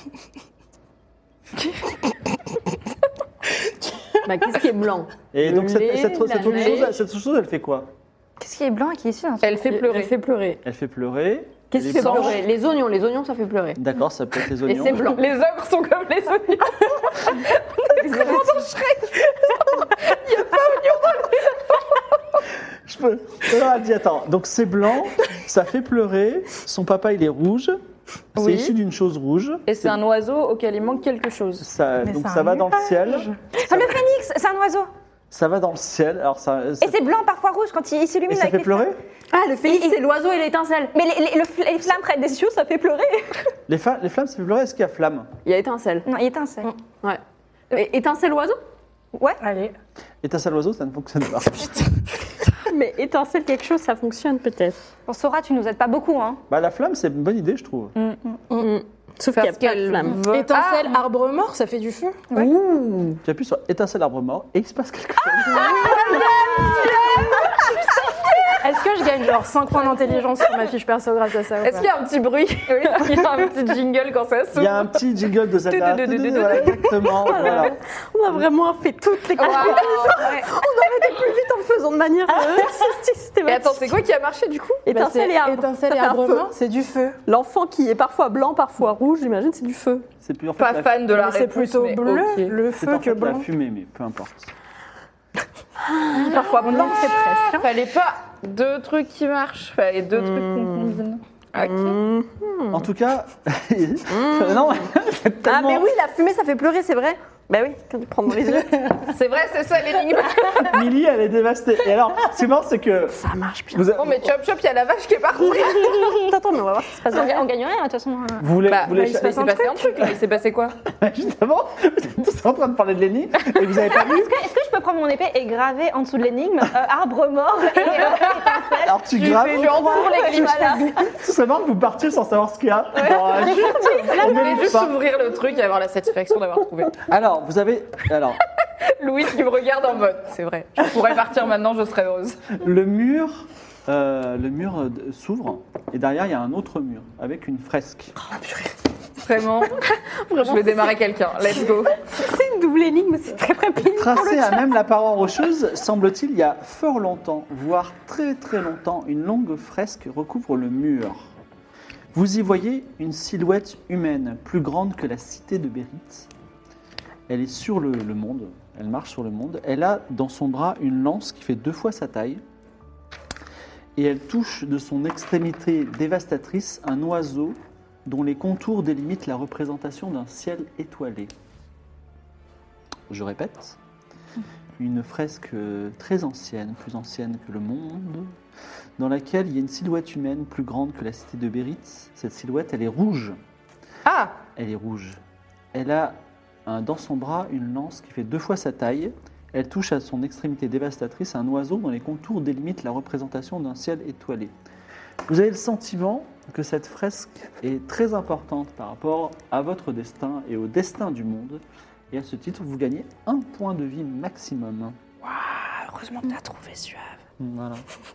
Bah, qu'est-ce qui est blanc? Et donc cette, lait, cette- la cette autre neige. chose, cette autre chose, elle fait quoi? Qu'est-ce qui est blanc et qui est issu d'un Elle fait pleurer. Elle fait pleurer. Elle fait pleurer. Qu'est-ce elle qui est fait blanche. pleurer? Les oignons. Les oignons, ça fait pleurer. D'accord, ça peut être les Et oignons. c'est blanc. Les ogres sont comme les oignons. Je peux. Alors, elle dit attends, donc c'est blanc, ça fait pleurer, son papa il est rouge, c'est Oui. issu d'une chose rouge. Et c'est un oiseau auquel il manque quelque chose. Ça, Mais donc c'est ça un va dans le ciel. Ah, le phénix, c'est un oiseau. Ça va dans le ciel. Alors ça, ça- Et c'est blanc, parfois rouge, quand il, il s'illumine et ça avec fait les pleurer. flammes. Ah, le phénix, c'est l'oiseau et l'étincelle. Mais les, les- le- les flammes près des cieux, ça fait pleurer. Les, fa- les flammes, ça fait pleurer. Est-ce qu'il y a flamme? Il y a étincelle. Non, il étincelle. Ouais. Et étincelle oiseau? Allez. Étincelle oiseau, ça ne fonctionne pas. Mais étincelle quelque chose, ça fonctionne peut-être. Bon, Sora, tu nous aides pas beaucoup, hein. Bah la flamme, c'est une bonne idée, je trouve. Sauf qu'il n'y a Parce pas de qu'elle flamme. veut- Étincelle, arbre mort, ça fait du feu. Ouh. Tu appuies sur étincelle arbre mort et il se passe quelque chose. Est-ce que je gagne genre cinq points d'intelligence sur ma fiche perso grâce à ça ou Est-ce pas qu'il y a un petit bruit? Il y a un petit jingle quand ça Il s'ouvre. y a un petit jingle de Zelda. Voilà, exactement. Voilà. On a vraiment fait toutes les Waouh. Ouais. plus vite en le faisant de manière euh, Et systématique. attends, c'est quoi qui a marché du coup? Bah, Étincelle c'est et arbre. Étincelle Ça et fait un arbre feu. mort, c'est du feu. L'enfant qui est parfois blanc, parfois rouge, j'imagine, c'est du feu. C'est plus en fait Pas la, fan de la Mais c'est réponse, plutôt mais bleu, ok. le c'est feu en que fait la blanc. fumée, mais peu importe. Parfois blanc, c'est presque. Fallait pas deux trucs qui marchent, fallait deux trucs qu'on combine. Ok. En tout cas, non, c'est Ah, tellement. mais oui, la fumée, ça fait pleurer, c'est vrai. Bah oui, quand tu prends dans les yeux. C'est vrai, c'est ça l'énigme. Millie, elle est dévastée. Et alors, ce qui est marrant, c'est que. Ça marche bien. Vous, a- Bon, mais chop chop, il y a la vache qui est partie. Attends, mais on va voir ce qui se passe On, derrière. ga- on gagne rien, de toute façon. vous voulez. Bah, vous voulez il s'est passé un truc là. Il s'est passé quoi? Justement, vous êtes tous en train de parler de l'énigme et vous avez pas vu. Est-ce que, est-ce que je je peux prendre mon épée et graver en dessous de l'énigme euh, arbre mort et euh, étincelle. Alors tu Tu graves. fais genre pour les glyphes. C'est seulement que vous partiez sans savoir ce qu'il y a. Bon, euh, Là, on on voulait mérite juste pas. ouvrir le truc et avoir la satisfaction d'avoir trouvé. Alors, vous avez. Alors, Louise qui me regarde en mode, c'est vrai. Je pourrais partir maintenant, je serais heureuse. le mur. euh, le mur euh, s'ouvre et derrière il y a un autre mur avec une fresque. Vraiment, je vais démarrer quelqu'un. Let's go. C'est une double énigme, c'est très très pénible. Tracée à même la paroi rocheuse, semble-t-il, il y a fort longtemps, voire très très longtemps, une longue fresque recouvre le mur. Vous y voyez une silhouette humaine, plus grande que la cité de Bérite. Elle est sur le, le monde, elle marche sur le monde. Elle a dans son bras une lance qui fait deux fois sa taille. Et elle touche de son extrémité dévastatrice un oiseau dont les contours délimitent la représentation d'un ciel étoilé. Je répète, une fresque très ancienne, plus ancienne que le monde, dans laquelle il y a une silhouette humaine plus grande que la cité de Bérite. Cette silhouette, elle est rouge. Ah, Elle est rouge. Elle a un- dans son bras une lance qui fait deux fois sa taille. Elle touche à son extrémité dévastatrice un oiseau dont les contours délimitent la représentation d'un ciel étoilé. Vous avez le sentiment que cette fresque est très importante par rapport à votre destin et au destin du monde. Et à ce titre, vous gagnez un point de vie maximum. heureusement que t'as trouvé Suave. Voilà.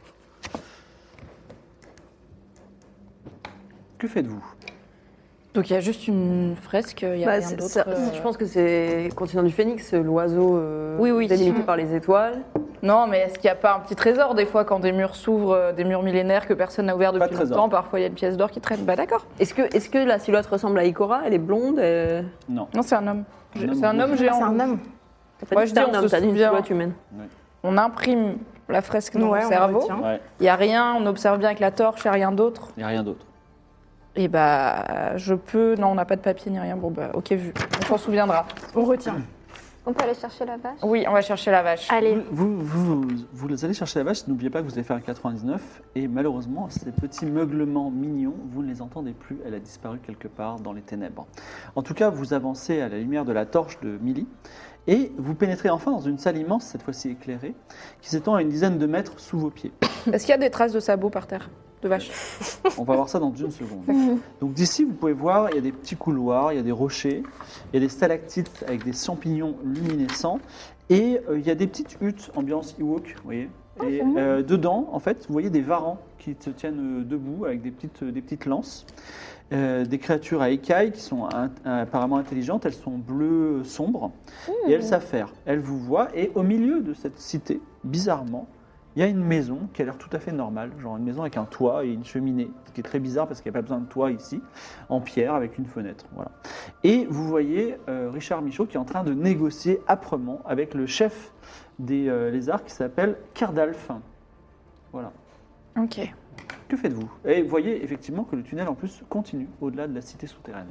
Que faites-vous? Donc il y a juste une fresque, il y a Bah, rien c'est- d'autre. ça- euh. Je pense que c'est continent du phénix, l'oiseau euh, Oui, oui. délimité Mm. par les étoiles. Non, mais est-ce qu'il n'y a pas un petit trésor des fois quand des murs s'ouvrent, euh, des murs millénaires que personne n'a ouvert Pas depuis de trésor. longtemps, parfois il y a une pièce d'or qui traîne. Bah d'accord. Est-ce que, est-ce que la silhouette ressemble à Ikora? Elle est blonde elle... Non. Non, c'est un homme. Un Je- homme C'est un homme rouge. géant. C'est un homme. T'as pas Moi, dit je que c'était dis, un on homme, se t'as dit une souvient. silhouette humaine. On imprime la fresque dans Ouais, le on cerveau. retient. Ouais, Il n'y a rien, on observe bien avec la torche, il n'y a rien d'autre. il n'y a rien d'autre. Et bah, je peux. Non, on n'a pas de papier ni rien. Bon, bah, ok, vu. On s'en souviendra. On retient. On peut aller chercher la vache. Oui, on va chercher la vache. Allez. Vous, vous, vous, vous allez chercher la vache, n'oubliez pas que vous allez faire un quatre-vingt-dix-neuf, et malheureusement, ces petits meuglements mignons, vous ne les entendez plus, elle a disparu quelque part dans les ténèbres. En tout cas, vous avancez à la lumière de la torche de Millie, et vous pénétrez enfin dans une salle immense, cette fois-ci éclairée, qui s'étend à une dizaine de mètres sous vos pieds. Est-ce qu'il y a des traces de sabots par terre de vache? On va voir ça dans une seconde. Donc d'ici, vous pouvez voir, il y a des petits couloirs, il y a des rochers, il y a des stalactites avec des champignons luminescents, et euh, il y a des petites huttes, ambiance Ewok, vous voyez. Et euh, dedans, en fait, vous voyez des varans qui se tiennent euh, debout avec des petites, des petites lances. Euh, des créatures à écailles qui sont in- apparemment intelligentes, elles sont bleues sombres, et elles savent faire. Elles vous voient, et au milieu de cette cité, bizarrement, il y a une maison qui a l'air tout à fait normale, genre une maison avec un toit et une cheminée, ce qui est très bizarre parce qu'il n'y a pas besoin de toit ici, en pierre avec une fenêtre. Voilà. Et vous voyez euh, Richard Michaud qui est en train de négocier âprement avec le chef des euh, lézards qui s'appelle Kerdalf. Voilà. Ok. Que faites-vous? Et vous voyez effectivement que le tunnel en plus continue au-delà de la cité souterraine.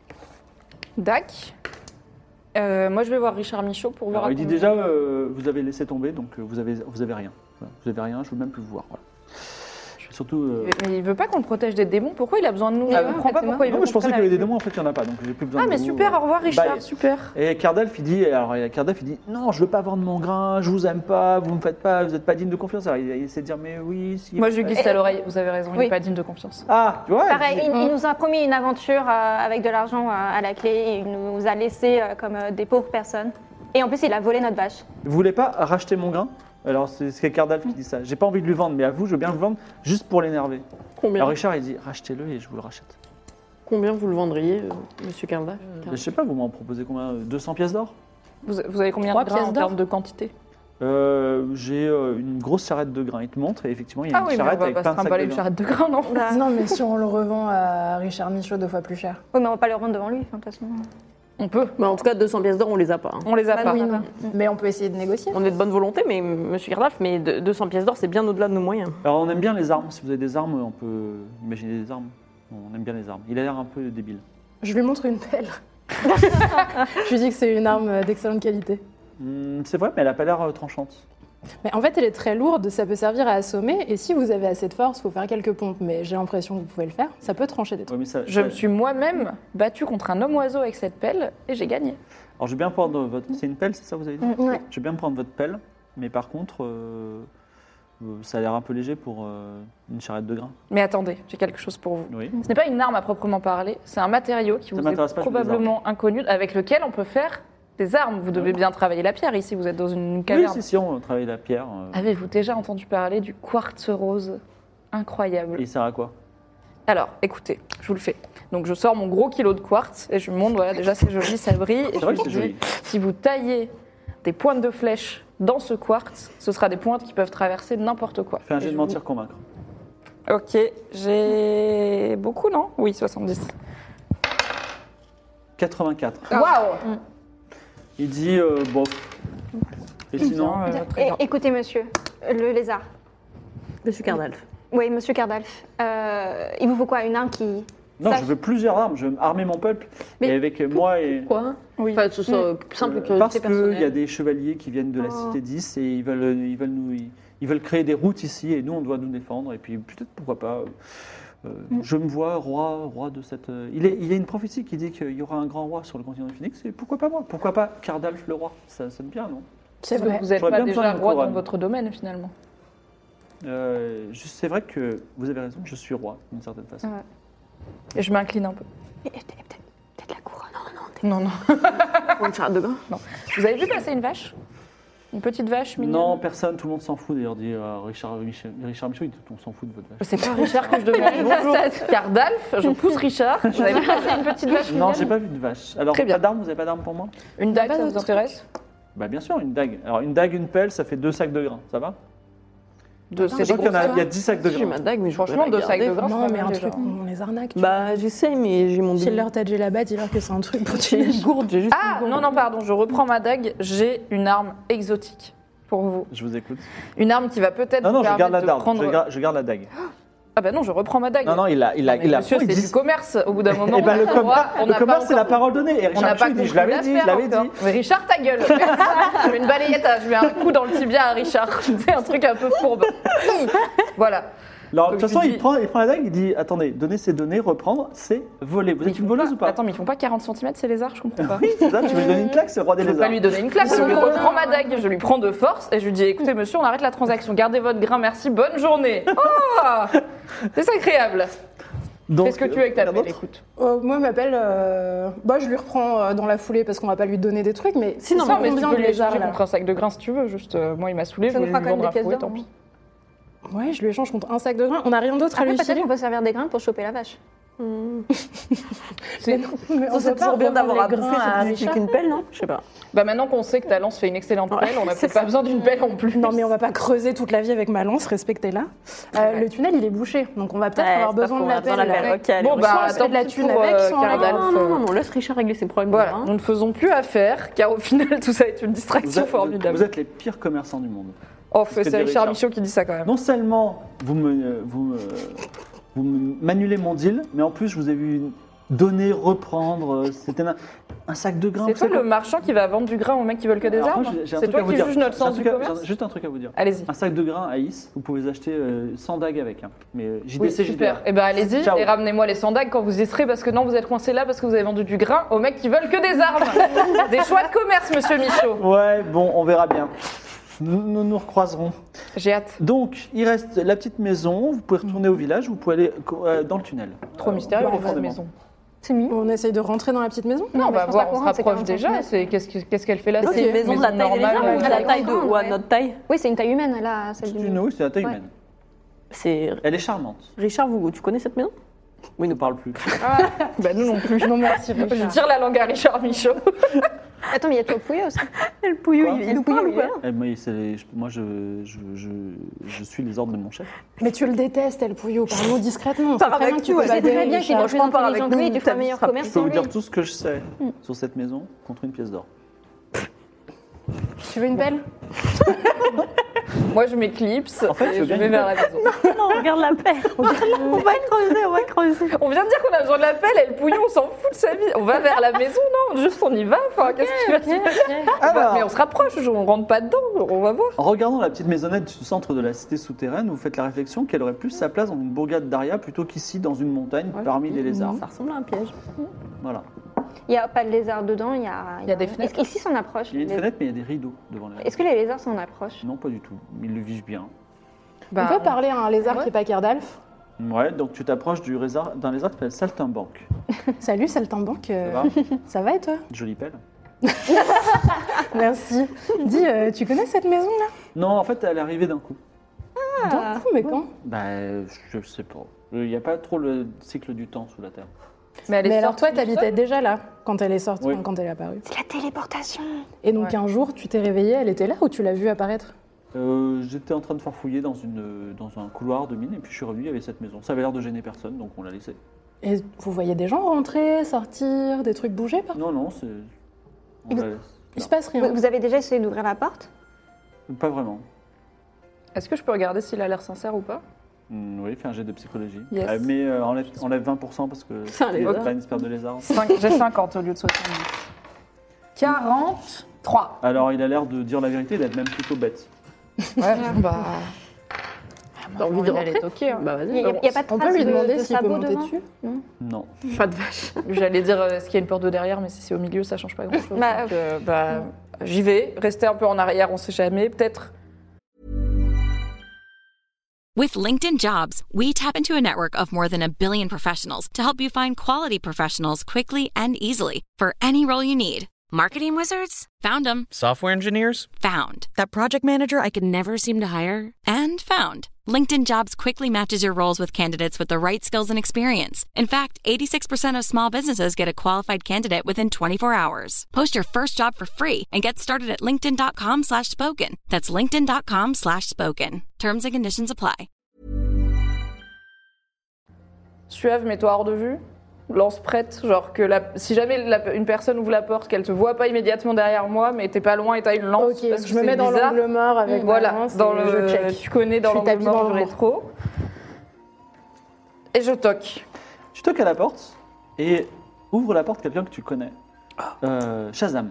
Dac. Euh, moi, je vais voir Richard Michaud pour voir. Alors, à il dit combien- déjà, euh, vous avez laissé tomber, donc euh, vous avez, vous avez rien. Voilà. Vous avez rien, je ne veux même plus vous voir. Voilà. Surtout. euh, Mais il veut pas qu'on le protège des démons. Pourquoi il a besoin de nous? Mais Je ouais, comprends pas effectivement. pourquoi il veut Non, mais qu'on je pensais traîne qu'il y avait des avec démons, en fait, il n'y en a pas, donc j'ai plus besoin lui. de Ah, mais vous. super, au revoir Richard, Bye. super. Et Kerdalf, il dit, alors Kerdalf, il dit, non, je veux pas vendre mon grain, je vous aime pas, vous me faites pas, vous n'êtes pas digne de confiance. Alors il, il essaie de dire, mais oui, si. Moi, je lui glisse à l'oreille, vous avez raison, il Oui. n'est pas digne de confiance. Ah, tu vois. Pareil, il- il, il nous a promis une aventure euh, avec de l'argent euh, à la clé. Et il nous a laissés euh, comme euh, des pauvres personnes. Et en plus, il a volé notre vache. Vous voulez pas racheter mon grain? Alors c'est c'est Kerdalf qui dit ça. J'ai pas envie de lui vendre, mais à vous, je veux bien le vendre juste pour l'énerver. Combien, Alors Richard, il dit, rachetez-le et je vous le rachète. combien vous le vendriez, euh, monsieur Karda Je sais pas, vous m'en proposez combien? deux cents pièces d'or? Vous, vous avez combien Trois de grains pièces en d'or termes de quantité? Euh, J'ai euh, une grosse charrette de grains. Il te montre et effectivement, il y a Ah une oui, mais on charrette va avec pas plein se de sacs trimballer de une grains. charrette de grains, non? Bah, Non, mais si on le revend à Richard Michaud deux fois plus cher. oui, mais on va pas le rendre devant lui, enfin, de toute façon. On peut. Bah, en tout cas, deux cents pièces d'or, on les a pas. hein. On les a Bah pas. oui, Oui, va. non. Mais on peut essayer de négocier. On est de bonne volonté, mais monsieur Kardalf, mais de- deux cents pièces d'or, c'est bien au-delà de nos moyens. Alors on aime bien les armes. Si vous avez des armes, on peut imaginer des armes. On aime bien les armes. Il a l'air un peu débile. Je lui montre une pelle. Je lui dis que c'est une arme d'excellente qualité. Hmm, c'est vrai, mais elle a pas l'air euh, tranchante. Mais en fait, elle est très lourde, ça peut servir à assommer. Et si vous avez assez de force, il faut faire quelques pompes. Mais j'ai l'impression que vous pouvez le faire. Ça peut trancher des trucs. Ouais, mais ça- Je ça- me suis moi-même battue contre un homme oiseau avec cette pelle et j'ai gagné. Alors, je vais bien prendre votre. C'est une pelle, c'est ça que vous avez dit Mm, ouais. Je vais bien prendre votre pelle, mais par contre, euh, euh, ça a l'air un peu léger pour euh, une charrette de grains. Mais attendez, j'ai quelque chose pour vous. Oui. Ce n'est pas une arme à proprement parler, c'est un matériau qui Ça vous m'intéresse est pas, je veux des probablement inconnu, avec lequel on peut faire des armes. Vous devez Ouais. bien travailler la pierre ici, vous êtes dans une Oui, caverne. si, si, on travaille la pierre. euh, Avez-vous déjà entendu parler du quartz rose? Incroyable. Et il sert à quoi Alors, écoutez, je vous le fais. Donc, je sors mon gros kilo de quartz et je me montre, voilà, déjà c'est joli, ça brille. Et C'est je vrai vous que c'est dis, joli. si vous taillez des pointes de flèche dans ce quartz, ce sera des pointes qui peuvent traverser n'importe quoi. Fais un Et jet je de vous- mentir convaincre. Ok, j'ai beaucoup, non? Oui, soixante-dix. quatre-vingt-quatre. Waouh! Il dit, euh, bon. Et sinon, Bien, euh, très Et- bien. écoutez, monsieur, le lézard. Monsieur Cardalf. Oui, monsieur Cardalf. Euh, il vous faut quoi? Une arme qui. non, ça- je veux plusieurs armes. Je veux armer mon peuple. Mais et avec moi et. Quoi Oui. Enfin, ce soit simple Euh, curiosité parce qu'il y a personnelle. des chevaliers qui viennent de la Oh. cité dix et ils veulent, ils, veulent nous, ils, ils veulent créer des routes ici et nous, on doit nous défendre. Et puis, peut-être, pourquoi pas. euh, euh, Je me vois roi, roi de cette. euh, il, est, il y a une prophétie qui dit qu'il y aura un grand roi sur le continent du Phoenix. Et pourquoi pas moi? Pourquoi pas Cardalf le roi? Ça sonne bien, non? C'est Parce que vrai. vous n'êtes J'aurais pas bien déjà besoin d'une roi dans couronne. votre domaine finalement. Euh, je- C'est vrai que vous avez raison, je suis roi, d'une certaine façon. Ouais. Et je m'incline un peu. Et- et- Peut-être peut-être la couronne. Non, non. Pour une charrette de grain. Vous avez vu passer une vache? Une petite vache mignonne? Non, personne, tout le monde s'en fout d'ailleurs. Dit euh, Richard, Michel, Richard Michaud, il dit on s'en fout de votre vache. C'est pas Richard que je demande. Bonjour. Cardalf, je pousse Richard. Vous avez vu passer une petite vache Non, mignonne? j'ai pas vu de vache. Alors, Très bien. pas d'armes, vous avez pas d'armes pour moi? Une dague, Pas ça vous d'autres intéresse? Bah bien sûr, une dague. Alors une dague, une pelle, ça fait deux sacs de grains, ça va? De Attends, ces Donc il y, en a, ça. il y a dix sacs de J'ai ma grains. dague, mais je Franchement, peux deux la sacs de garder. grains, c'est Non, pas mais mal un déjà. truc, on les arnaque. tu Bah, j'essaie, mais j'ai mon vois. S'il leur t'a déjà là-bas, dis-leur que c'est un truc pour J'ai tuer. une gourde, j'ai juste Ah, une non, gourde. non, pardon, je reprends ma dague. J'ai une arme exotique pour vous. Je vous écoute. Une arme qui va peut-être Non, vous non, je garde permettre la de dague. prendre... Je, garde, je garde la dague. Ah bah non, je reprends ma dague. Non, non, il a, il a, Non, mais il a. monsieur, il c'est dit- du commerce. Au bout d'un moment, Eh ben, on le, a com- droit, on le n'a commerce, pas c'est la encore- parole donnée. Et On n'a Richard pas Michaud, il dit, je conclu l'avais dit, je l'affaire l'avais encore. dit. Mais Richard, ta gueule. Je mets une balayette, à- je mets un coup dans le tibia à Richard. C'est un truc un peu fourbe. Voilà. Alors, de Donc, toute façon, je il dis- prend, il prend la dague, il dit attendez, donnez ces données, reprendre, c'est voler. Vous Mais êtes ils une font voleuse pas- ou pas? Attends, mais ils font pas quarante centimètres, ces lézards, je comprends pas. Oui, c'est ça, tu veux lui donner une claque, c'est le roi des Je veux pas lézards. lui donner une claque, Ils je sont lui copains, reprends ma ouais. dague, je lui prends de force et je lui dis écoutez monsieur, on arrête la transaction, gardez votre grain, merci, bonne journée. Oh, c'est agréable. Donc, Qu'est-ce que tu veux avec ta euh, pelle, d'autres écoute? Euh, moi, m'appelle. Euh... Bah, je lui reprends euh, dans la foulée parce qu'on va pas lui donner des trucs, mais Sinon, ils sont mais tu combien peux de les lézards échanger là contre un sac de grains si tu veux, juste euh, moi il m'a saoulé, je Ça nous voulais fera lui quand même vendre un des pièces fouet, d'or. tant pis. Ouais, je lui échange contre un sac de grains. On a rien d'autre à Après, lui peut-être filer. qu'on peut servir des grains pour choper la vache. C'est- Mais on Ça, c'est peut pas toujours bien revendre d'avoir à les bouffer, grains à c'est plus utile Richard. qu'une pelle, non? Je sais pas. Bah maintenant qu'on sait que ta lance fait une excellente Ouais, pelle, on n'a c'est peut-être pas ça. besoin d'une pelle non plus. Non, mais on va pas creuser toute la vie avec ma lance, respectez-la. Euh, Ouais. le tunnel, il est bouché, donc on va peut-être Ouais, avoir c'est pas besoin faux, de on a la besoin pelle. de la pelle. là. Ok, allez, Bon on bah soit on se fait tant de la pis thune pour, avec, euh, soit on la Non, Cardalf, non, non, euh, non, non, laisse Richard régler ses problèmes. Voilà, hein. nous ne faisons plus affaire, car au final tout ça est une Vous distraction êtes, formidable. vous êtes les pires commerçants du monde. Oh, ce que c'est dit Richard Richard. Michaud qui dit ça quand même. Non seulement vous me, euh, vous me, vous me m'annulez mon deal, mais en plus je vous ai vu donner, reprendre. euh, C'était un, un sac de grains. C'est vous toi savez le marchand qui va vendre du grain aux mecs qui veulent que des Alors, armes? moi, j'ai- j'ai un C'est truc toi à vous qui dire. juges notre J'ai un sens du truc à- commerce? j'ai Juste un truc à vous dire. Allez-y. Un sac de grains à Is, vous pouvez les acheter euh, sans dague avec. hein. Mais euh, J D C, Oui, super. J D R. Eh ben allez-y Ciao. et ramenez-moi les sandags quand vous y serez parce que non, vous êtes coincés là parce que vous avez vendu du grain aux mecs qui veulent que des armes. Des choix de commerce, monsieur Michaud. Ouais, bon, on verra bien. Nous nous, nous recroiserons. J'ai hâte. Donc, il reste la petite maison. Vous pouvez retourner au village. Vous pouvez aller euh, dans le tunnel. Trop Euh, mystérieux plus cette profondément. maison. C'est mignon. On essaye de rentrer dans la petite maison. Non, on mais va je pense voir, pas on se courant, c'est rapproche quarante déjà. centimètres. C'est qu'est-ce que- qu'est-ce qu'elle fait là? C'est une maison de la taille des lézards normale, ou de euh, la ouais. taille de ou à Ouais. notre taille? Oui, c'est une taille humaine, là, celle C'est du. une, oui, c'est la taille Ouais. humaine. C'est Elle est charmante. Richard Vougo, tu connais cette maison? Oui, il ne parle plus. Bah nous non plus. Non, merci, Je Richard. tire la langue à Richard Michaud. Attends, mais il y a toi Pouillot aussi. El Pouillou, Quoi il, il nous parle ou Pouillou, pas? Eh, moi, c'est les- je- moi, je, je, je, je suis les ordres de mon chef. Mais tu le détestes, El Pouillot. Parle-nous discètement. Parle C'est très avec bien que tu nous, peux elle C'est bader très bien qu'il est Richard. plus Franchement, parle avec intelligent que lui, nous, tu feras un ta meilleur vie sera- Je commerce peux sans vous lui. dire tout ce que je sais sur cette maison contre une pièce d'or. Tu veux une pelle? Moi, je m'éclipse En fait, et je je, veux bien vais une vers la maison. Non, regarde la paire. On va creuser, on va creuser. On vient de dire qu'on a besoin de la pelle, elle pouillon, on s'en fout de sa vie. On va vers la maison, non? Juste on y va, enfin, qu'est-ce qui va se passer? Alors, Mais on se rapproche, on rentre pas dedans, on va voir. en regardant la petite maisonnette du centre de la cité souterraine, vous faites la réflexion qu'elle aurait plus sa place dans une bourgade d'Aria plutôt qu'ici dans une montagne parmi les lézards. Ça ressemble à un piège. Voilà. Il n'y a pas de lézard dedans, il y a. Il y a des fenêtres. Est-ce qu'ici s'en approche? Il y a une les- fenêtre, mais il y a des rideaux devant la Est-ce que les lézards s'en approchent? Non, pas du tout. Ils le vivent bien. Bah, On peut parler à un lézard Ouais. qui est pas Kerdalf. Ouais, donc tu t'approches du lézard- d'un lézard qui s'appelle Saltimbanque. Salut, Saltimbanque. Ça euh, va Ça va et toi? Jolie pelle. Merci. Dis, euh, tu connais cette maison là? Non, en fait, elle est arrivée d'un coup. D'un coup, mais quand? Bah, je sais pas. Il n'y a pas trop le cycle du temps sous la Terre. Mais, elle est Mais alors sortie toi, du t'habitais sol. déjà là quand elle est sortie, Oui. quand elle est apparue. C'est la téléportation. Et donc Ouais. un jour, tu t'es réveillée, elle était là ou tu l'as vue apparaître? Euh, J'étais en train de farfouiller dans, une, dans un couloir de mine et puis je suis revenu, il y avait cette maison. Ça avait l'air de gêner personne, donc on l'a laissé. Et vous voyez des gens rentrer, sortir, des trucs bouger par Non, non, c'est... on Et vous- la laisse. Il se passe rien. Vous, vous avez déjà essayé d'ouvrir la porte? Pas vraiment. Est-ce que je peux regarder s'il a l'air sincère ou pas? Hmm, oui, fais un jet de psychologie. Yes. Euh, mais euh, enlève, enlève vingt pour cent parce que C'est un c'est lézard. pas une espère de lézard. Cinq- J'ai cinquante au lieu de soixante-dix. quarante-trois. Alors il a l'air de dire la vérité, d'être même plutôt bête. Ouais, bah. T'as envie de Elle est rentrer? toquée. Hein. Bah Il n'y a, vas-y. il y a pas de On traces peut lui de- demander de s'il peut sabots monter devant? dessus. Non. Pas de vache. J'allais dire, euh, est-ce qu'il y a une porte de derrière, mais si c'est au milieu, ça change pas grand-chose. Bah, Donc, euh, bah, j'y vais. Rester un peu en arrière, on sait jamais. Peut-être. With LinkedIn Jobs, we tap into a network of more than a billion professionals to help you find quality professionals quickly and easily for any role you need. Marketing wizards? Found them. Software engineers? Found. That project manager I could never seem to hire? And found. LinkedIn Jobs quickly matches your roles with candidates with the right skills and experience. In fact, eighty-six percent of small businesses get a qualified candidate within twenty-four hours. Post your first job for free and get started at linkedin.com slash spoken. That's linkedin.com slash spoken. Terms and conditions apply. Suave, mets-toi hors de vue. Lance prête, genre que la, si jamais la- une personne ouvre la porte, qu'elle te voit pas immédiatement derrière moi, mais t'es pas loin et t'as une lance. Ok, parce que je me c'est mets dans bizarre. l'angle mort avec ma Voilà, lance dans et le, je check. tu connais dans Je suis l'angle tapis mort dans du le mort. rétro. Et je toque. Tu toques à la porte et ouvre la porte quelqu'un que tu connais. Euh, Shazam.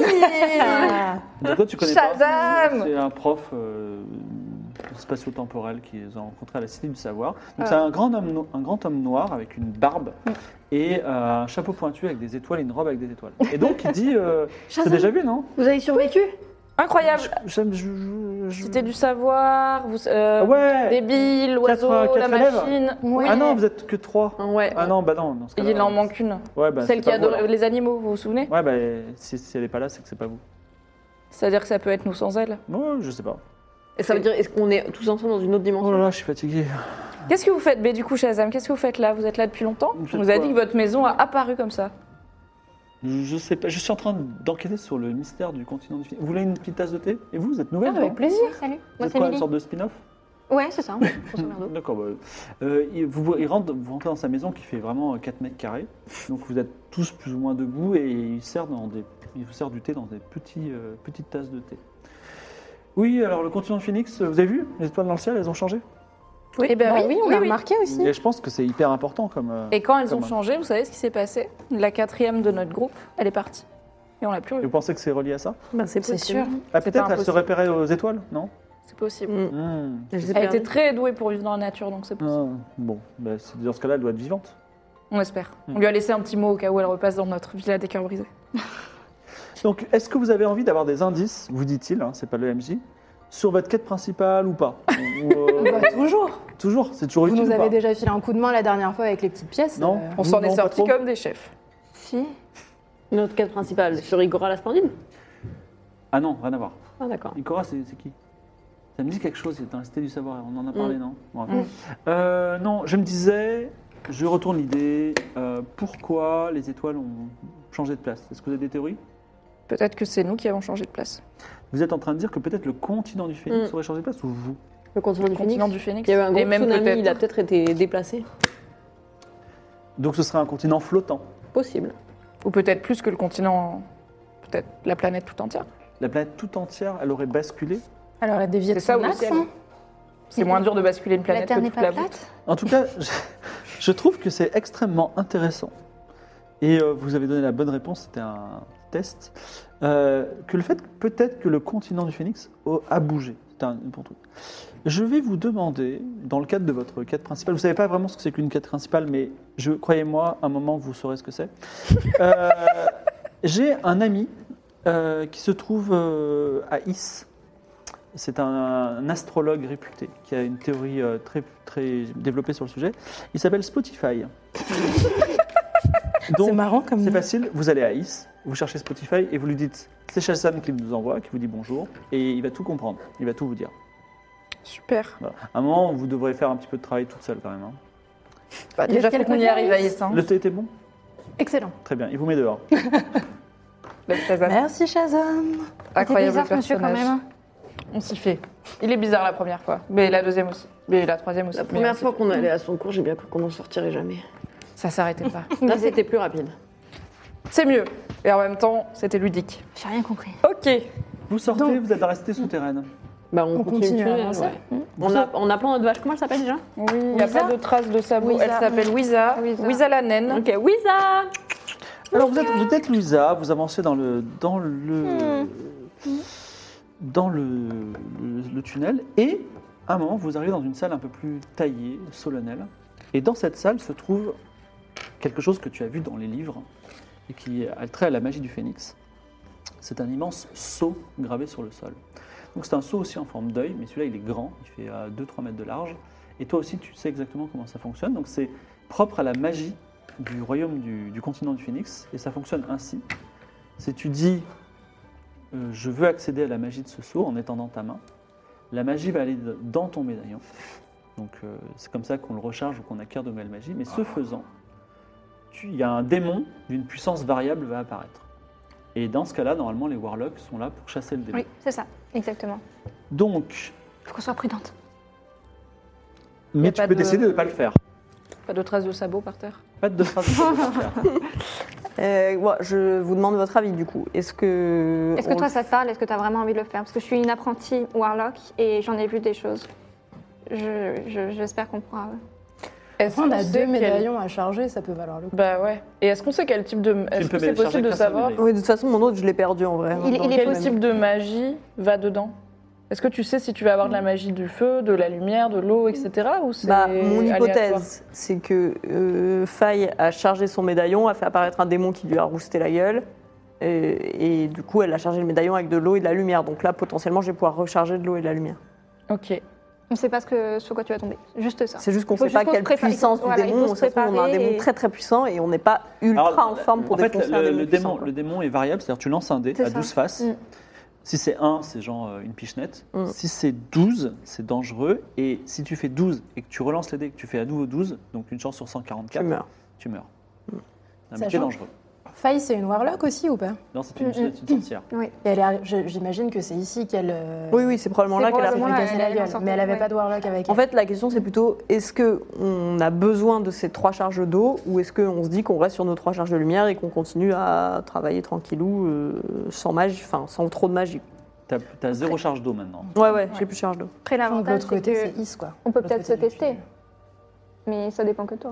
Donc toi tu connais Shazam pas. C'est un prof euh, spatio-temporel qu'ils ont rencontré à la Cité du Savoir. Donc c'est un grand homme, no- un grand homme noir avec une barbe et euh, un chapeau pointu avec des étoiles et une robe avec des étoiles. Et donc il dit, euh, t'as Shazam. déjà vu non? Vous avez survécu? Incroyable. J'aime- je- je- je- Cité du savoir, vous, euh, Ah ouais. débile, l'oiseau, Quatre- quatre la élèves. machine. Ouais. Ah non, vous êtes que trois. Ouais. Ah non, bah non. Dans ce cas-là, Il en manque une. Ouais, bah, Celle c'est qui pas vous, adore alors. les animaux, vous vous souvenez? Ouais, bah si, si elle est pas là, c'est que c'est pas vous. C'est-à-dire que ça peut être nous sans elle. Ouais, je sais pas. Et ça veut dire, est-ce qu'on est tous ensemble dans une autre dimension? Oh là là, je suis fatigué. Qu'est-ce que vous faites, B, du coup, Shazam? Qu'est-ce que vous faites là? Vous êtes là depuis longtemps? Vous On faites vous a quoi dit que votre maison a apparu comme ça. Je sais pas, je suis en train d'enquêter sur le mystère du continent du film. Vous voulez une petite tasse de thé? Et vous, vous êtes nouvelle Ah, non avec plaisir. Salut, Vous moi êtes c'est quoi, une Lily. sorte de spin-off? Ouais, c'est ça. grosso merdo. D'accord. Bah, euh, il, vous, il rentre, vous rentrez dans sa maison qui fait vraiment quatre mètres carrés. Donc vous êtes tous plus ou moins debout et il, sert dans des, il vous sert du thé dans des petits, euh, petites tasses de thé. Oui, alors le continent de Phoenix, vous avez vu? Les étoiles dans le ciel, elles ont changé? Oui, ben Bah oui, oui, on oui, a oui. remarqué aussi. Et je pense que c'est hyper important comme... euh, Et quand elles ont Comment changé, vous savez ce qui s'est passé? La quatrième de notre groupe, elle est partie. Et on l'a plus Et revue. vous pensez que c'est relié à ça? Bah, c'est C'est possible. sûr. Ah, C'est peut-être pas elle se impossible. repérait aux étoiles, non? C'est possible. Mm. Hmm. Je les ai Elle perdus. était très douée pour vivre dans la nature, donc c'est possible. Ah, bon, bah, c'est- dans ce cas-là, elle doit être vivante. On espère. Mm. On lui a laissé un petit mot au cas où elle repasse dans notre villa des cœurs brisés. Donc, est-ce que vous avez envie d'avoir des indices, vous dit-il, hein, c'est pas le M J, sur votre quête principale ou pas? Ou, euh, Bah, toujours. Toujours, c'est toujours Vous utile nous ou avez pas? déjà filé un coup de main la dernière fois avec les petites pièces. Non. euh, On Vous, s'en est non, pas sortis trop comme des chefs. Si. Notre quête principale sur Igora la Splendide? Ah non, rien à voir. Ah d'accord. Ikora, c'est c'est qui? Ça me dit quelque chose, c'est dans la Cité du Savoir, on en a parlé, Mm. non? Bon, Mm. Euh, Non, je me disais, je retourne l'idée, euh, pourquoi les étoiles ont changé de place? Est-ce que vous avez des théories? Peut-être que c'est nous qui avons changé de place. Vous êtes en train de dire que peut-être le continent du Phénix Mm. aurait changé de place ou vous? Le continent du Le continent Phénix. du Phénix. Il y avait un Et gros même tsunami, peut-être. il a peut-être été déplacé. Donc ce serait un continent flottant. Possible. Ou peut-être plus que le continent. Peut-être la planète tout entière. la planète tout entière, elle aurait basculé. Alors, elle dévié de C'est ça son ou le axe, ciel hein. C'est moins dur de basculer une La planète Terre que n'est toute pas la voûte. plate. En tout cas, je, je trouve que c'est extrêmement intéressant. Et euh, vous avez donné la bonne réponse, c'était un test. Euh, que le fait que peut-être que le continent du Phénix a bougé. C'est un bon truc. Je vais vous demander, dans le cadre de votre quête principale, vous ne savez pas vraiment ce que c'est qu'une quête principale, mais je, croyez-moi, un moment vous saurez ce que c'est. Euh, j'ai un ami euh, qui se trouve euh, à Is. C'est un, un astrologue réputé qui a une théorie euh, très, très développée sur le sujet. Il s'appelle Spotify. Donc, C'est marrant comme c'est nom. facile, vous allez à Is, vous cherchez Spotify et vous lui dites c'est Shazam qui nous envoie, qui vous dit bonjour, et il va tout comprendre, il va tout vous dire. Super. Voilà. À un moment, vous devrez faire un petit peu de travail toute seule quand même. hein. Bah, Il y a déjà, quel faut qu'on y côté arrive à Is Is. Hein. Le thé était bon? Excellent. Très bien, il vous met dehors. Le Shazam. Merci, Shazam. Incroyable bizarre, ce monsieur, quand personnage. même. On s'y fait. Il est bizarre la première fois, mais la deuxième aussi. Mais la troisième aussi. La Mais première on fois s'y qu'on allait à son cours, j'ai bien cru qu'on n'en sortirait jamais. fait. Ça s'arrêtait pas. Là, c'était plus rapide. C'est mieux. Et en même temps, c'était ludique. J'ai rien compris. Ok. Vous sortez, Donc- vous êtes dans la cité souterraine. Bah, on, On continue à tunnel, avancer. ouais. On, a, on apprend notre vache, comment elle s'appelle déjà? Oui, il n'y a Wiza pas de traces de sabot. Wiza. Elle s'appelle Wiza. Wiza. Wiza la naine. Ok, Wiza. Alors vous êtes, vous êtes Louisa, vous avancez dans le, dans le, dans le, le, le tunnel et à un moment vous arrivez dans une salle un peu plus taillée, solennelle. Et dans cette salle se trouve quelque chose que tu as vu dans les livres et qui a trait à la magie du phénix. C'est un immense sceau gravé sur le sol. Donc c'est un sceau aussi en forme d'œil, mais celui-là il est grand, il fait euh, deux à trois mètres de large. Et toi aussi tu sais exactement comment ça fonctionne. Donc c'est propre à la magie du royaume du, du continent du Phénix, et ça fonctionne ainsi. Si tu dis euh, je veux accéder à la magie de ce sceau en étendant ta main, la magie va aller de- dans ton médaillon. Donc euh, c'est comme ça qu'on le recharge ou qu'on acquiert de nouvelles magies. Mais ce faisant, tu- il y a un démon d'une puissance variable va apparaître. Et dans ce cas-là, normalement, les warlocks sont là pour chasser le démon. Oui, c'est ça, exactement. Donc, Faut qu'on soit prudente. mais Y a tu pas peux de- décider de ne pas le faire. Pas de traces de sabot par terre. Pas de phrase de faire. Euh, ouais, je vous demande votre avis du coup. Est-ce que. Est-ce que on toi le- ça te parle? Est-ce que tu as vraiment envie de le faire? Parce que je suis une apprentie Warlock et j'en ai vu des choses. Je- je- J'espère qu'on pourra. Est-ce On qu'on a sait deux quel- médaillons à charger, ça peut valoir le coup. Bah ouais. Et est-ce qu'on sait quel type de. Est-ce peux que c'est charger possible de qu'un seul savoir médaillon. Oui, de toute façon, mon autre, je l'ai perdu en vrai. Il- Dans il est quel quel possible. type de magie va dedans? Est-ce que tu sais si tu vas avoir de la magie du feu, de la lumière, de l'eau, et cetera. Ou c'est Bah, mon aléatoire? hypothèse, c'est que euh, Faye a chargé son médaillon, a fait apparaître un démon qui lui a rousté la gueule. Et, et du coup, elle a chargé le médaillon avec de l'eau et de la lumière. Donc là, potentiellement, je vais pouvoir recharger de l'eau et de la lumière. Ok. On ne sait pas ce que, sur quoi tu vas tomber. Juste ça. C'est juste qu'on ne Faut sait pas juste qu'on quelle se prépare. puissance du Voilà, il démon. faut On se sait qu'on a un préparer démon et- très très puissant et on n'est pas ultra Alors, en forme pour en fait, défoncer le, un démon le puissant, démon, quoi. le démon est variable, c'est-à-dire tu lances un dé C'est à ça. douze faces. Mm. Si c'est un, c'est genre euh, une pichenette. Mm. Si c'est douze, c'est dangereux. Et si tu fais douze et que tu relances les dés et que tu fais à nouveau douze, donc une chance sur cent quarante-quatre, Tu meurs. tu meurs. Mm. Un Sachant- métier dangereux. Faye, c'est une warlock aussi ou pas? Non, c'est une, Mm, mm. c'est une sorcière. Oui. Et elle est- je- J'imagine que c'est ici qu'elle. euh, Oui, oui, c'est probablement C'est là qu'elle a probablement lui là, casser elle- la elle en gueule. sortait, Mais elle avait ouais. pas de warlock avec En elle. fait, la question c'est plutôt est-ce qu'on a besoin de ces trois charges d'eau ou est-ce qu'on se dit qu'on reste sur nos trois charges de lumière et qu'on continue à travailler tranquillou euh, sans magie, enfin sans trop de magie. T'as as zéro charge d'eau maintenant. Ouais, ouais, j'ai plus de charge d'eau. Après, Donc, de l'avantage, l'autre côté, c'est c'est Is, quoi. qu'on peut L'autre peut-être se côté du tester. tunnel. Mais ça dépend que de toi.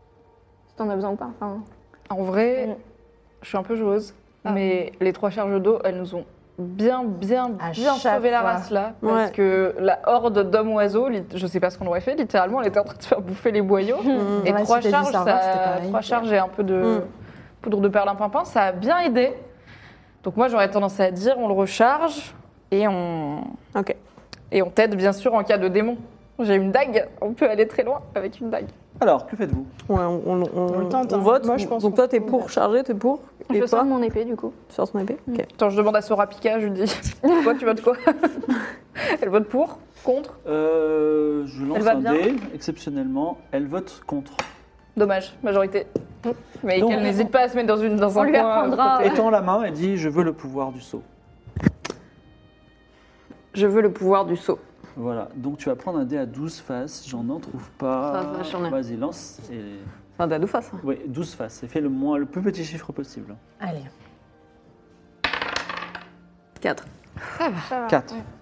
Si t'en as besoin ou pas. Enfin, En vrai, Mm. je suis un peu joueuse, Ah. mais les trois charges d'eau, elles nous ont bien, bien, À bien chaque sauvé la fois. race là. Parce Ouais. que la horde d'hommes-oiseaux, lit- je sais pas ce qu'on aurait fait, littéralement, elle était en train de se faire bouffer les boyaux. Mmh. Et Dans la trois cité du charges, Sarvat, c'était ça, pareil. trois charges et un peu de Mm. poudre de perlimpinpin, ça a bien aidé. Donc moi, j'aurais tendance à dire, on le recharge et on, Ok. et on t'aide bien sûr en cas de démon. J'ai une dague, on peut aller très loin avec une dague. Alors, que faites-vous? Ouais, on, on- on- On le tente, on hein. vote. Moi, je pense Donc qu'on toi, t'es peut pour le charger, t'es pour je Et sors toi mon épée du coup. Tu sors ton épée Ok. Attends, je demande à Sorapika, je lui dis, toi tu votes quoi? Elle vote pour? Contre? Euh, je lance Elle va un bien dé, exceptionnellement, elle vote contre. Dommage, majorité. Mais Donc- qu'elle n'hésite pas à se mettre dans, une, dans On un lui coin. apprendra. côté. Étend la main et dit je veux le pouvoir du sceau. Je veux le pouvoir du saut. Voilà, donc tu vas prendre un dé à douze faces, j'en en trouve pas. Ça va, j'en ai. Vas-y, lance. Et... Enfin, d'Adou face. Oui, douze faces, et fais le, moins, le plus petit chiffre possible. Allez. quatre. Ça va, quatre. ouais.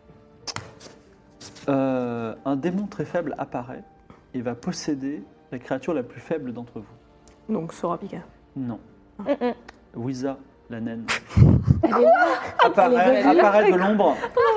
Euh, un démon très faible apparaît et va posséder la créature la plus faible d'entre vous. Donc Sorapika. Non. Mm, mm. Wiza, la naine, Elle est là. apparaît, Elle est revenue. apparaît de l'ombre.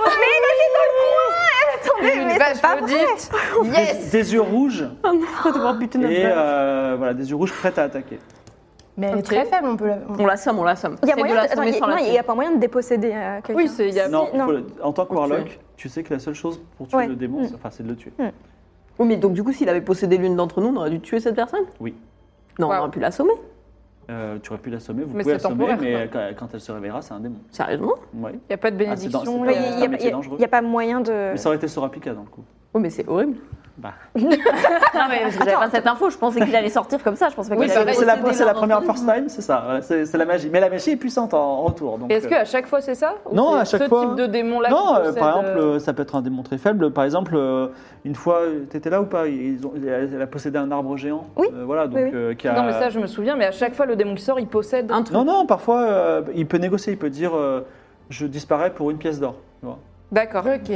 Attendez, mais c'est pas vrai. Des, des yeux rouges Faut devoir buter notre et balle. euh, voilà, des yeux rouges prêts à attaquer. Mais elle est Ok. très faible, on peut la. On la somme, on la somme. Il y a C'est de moyen la de- attends, sommer il sans la non, il n'y a pas moyen de déposséder euh, quelqu'un. Oui, c'est. il Y a... Non, non. faut le- en tant que Faut le warlock, tuer. tu sais que la seule chose pour tuer Ouais. le démon, Mm. c'est- enfin, c'est de le tuer. Oui, mais donc du coup, s'il avait possédé l'une d'entre nous, on aurait dû tuer cette personne? Oui. Non, Wow. on aurait pu l'assommer. Euh, tu aurais pu l'assommer, vous Mais pouvez c'est l'assommer, temporaire, mais quand, quand elle se réveillera, c'est un démon. Sérieusement? Ouais. Il n'y a pas de Ah, c'est dans- bénédiction. c'est il pas- y a- Il c'est un n'y a, métier dangereux. a pas moyen de. Mais ça aurait été Sorapika dans le coup. Oh, mais c'est horrible. Bah. Non, mais parce que j'avais pas cette info, je pensais qu'il allait sortir comme ça. Je pensais pas Oui, qu'il bah, allait C'est la, posséder c'est la l'un première d'entre first time, c'est ça. Voilà, c'est c'est la magie. Mais la magie est puissante en, en retour. Donc, Et est-ce euh, qu'à chaque fois c'est ça Ou Non, c'est à chaque ce fois- type de démon-là non, qui euh, possède, par exemple, euh, euh, ça peut être un démon très faible. Par exemple, euh, une fois, t'étais là ou pas Ils ont, elle elle a possédé un arbre géant. Oui. Euh, voilà, donc Oui, oui. euh, qui a- Non, mais ça, je me souviens, mais à chaque fois, le démon qui sort, il possède. Un truc. Non, non, parfois, euh, il peut négocier. Il peut dire, euh, je disparais pour une pièce d'or. tu vois. D'accord. Ok.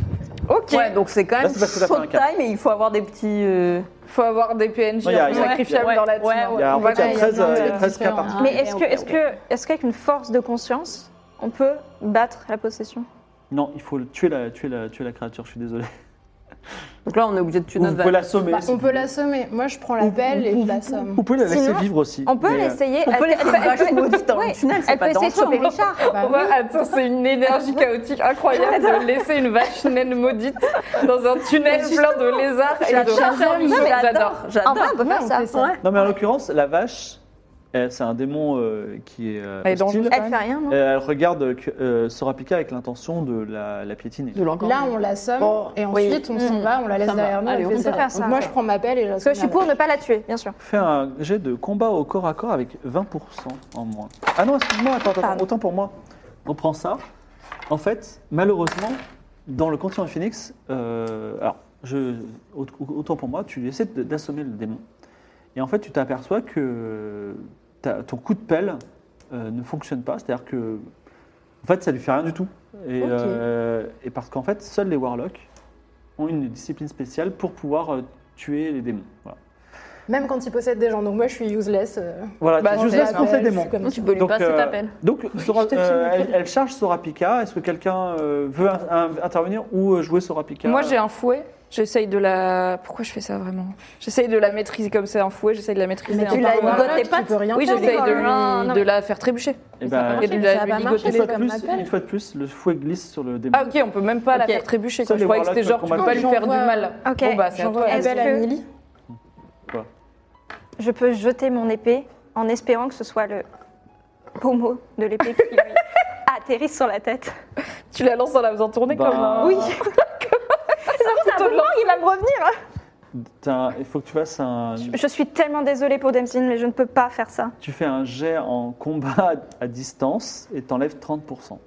Ok. Ouais, donc c'est quand Là, même c'est parce que t'as fait un cap. showtime et il faut avoir des petits. euh, Faut avoir des P N J Ouais, il y a- un peu sacrifiables ouais, dans la team. ouais, hein. Il y a, en On va fait, il y a Ouais, treize, il y a euh, plein de treize cas différents, par hein. Mais ok, est-ce ok, que, est-ce ok. que, est-ce qu'avec une force de conscience, on peut battre la possession? Non, il faut le- tuer la, tuer la, tuer la créature. Je suis désolé. Donc là, on est obligé de tuer Ou vous notre pouvez balle. l'assommer. Bah, si on vous peut voulez. l'assommer. Moi, je prends la pelle et je l'assomme. Vous pouvez la laisser Sinon, vivre aussi. On peut mais, euh, l'essayer. On peut elle- laisser elle- une elle- vache elle- maudite dans ouais. le tunnel, c'est Elle pas peut essayer de dangereux. choper Richard. Bah On oui. va- Attends, c'est une énergie chaotique incroyable de laisser une vache naine maudite dans un tunnel plein de lézards et de J'adore, Richard Michaud. j'adore, En j'adore. vrai, on peut Ouais, faire on ça. fait ça. Ouais. Non, mais en l'occurrence, la vache, elle, c'est un démon euh, qui est euh, Elle est hostile. dangereuse. Elle fait rien, non? Euh, Elle regarde que- euh, Sorapika avec l'intention de la, la piétiner. De l'encore. Là, on l'assomme Oh, et oui. ensuite on s'en Mm. va, on la laisse Ça va. derrière nous. Allez, elle on fait peut ça. faire ça. Donc moi, je prends ma pelle et Parce j'assomme. que je suis la pour vache. ne pas la tuer, bien sûr. Fais un jet de combat au corps à corps avec vingt pour cent en moins. Ah non, excuse-moi, attends, attends, Pardon. autant pour moi. On prend ça. En fait, malheureusement, dans le continent Phoenix, euh, alors, je, autant pour moi, tu essaies de- d'assommer le démon. Et en fait, tu t'aperçois que ta- ton coup de pelle euh, ne fonctionne pas. C'est-à-dire que, en fait, ça lui fait rien du tout. Et, Ok. euh, et parce qu'en fait, seuls les warlocks ont une discipline spéciale pour pouvoir euh, tuer les démons. Voilà. Même quand ils possèdent des gens. Donc moi, je suis useless. euh, Voilà, Bah, tu je juste fais laisses la contre les pelle, je démons. suis comme Tu ça. peux lui Donc, passer euh, ta pelle. donc Sora- Je te euh, file une elle, elle charge Sorapika. Est-ce que quelqu'un euh, veut un- un- intervenir ou euh, jouer Sorapika? Moi, j'ai un fouet. J'essaye de la. Pourquoi je fais ça vraiment J'essaye de la maîtriser comme c'est un fouet. J'essaye de la maîtriser. Mais un tu peu. l'as ligotes ligoté, les tu pattes. peux rien Oui, faire. j'essaye de, lui- Non, non. de la faire trébucher. Eh ça va ben, marcher. Et de mais la ça va lui pas ligoter marcher, une, les fois c'est de comme plus, ma pelle. une fois de plus, le fouet glisse sur le démon. Ah, ok, on peut même pas la Ok. faire trébucher. Seuls Quoi. Je les croyais que c'était genre, warlocks tu peux pas lui faire du J'envoie- mal. Ok, Bon, bah, c'est à J'envoie toi. la Est-ce belle à que- Milly. Je peux jeter mon épée en espérant que ce soit le pommeau de l'épée qui lui atterrisse sur la tête. Tu la lances en la faisant tourner Bah, comme un. Oui. C'est un boomerang, il va me revenir. t'as- Il faut que tu fasses un. Je suis tellement désolée pour Demzin, mais je ne peux pas faire ça. Tu fais un jet en combat à distance et t'enlèves trente pour cent.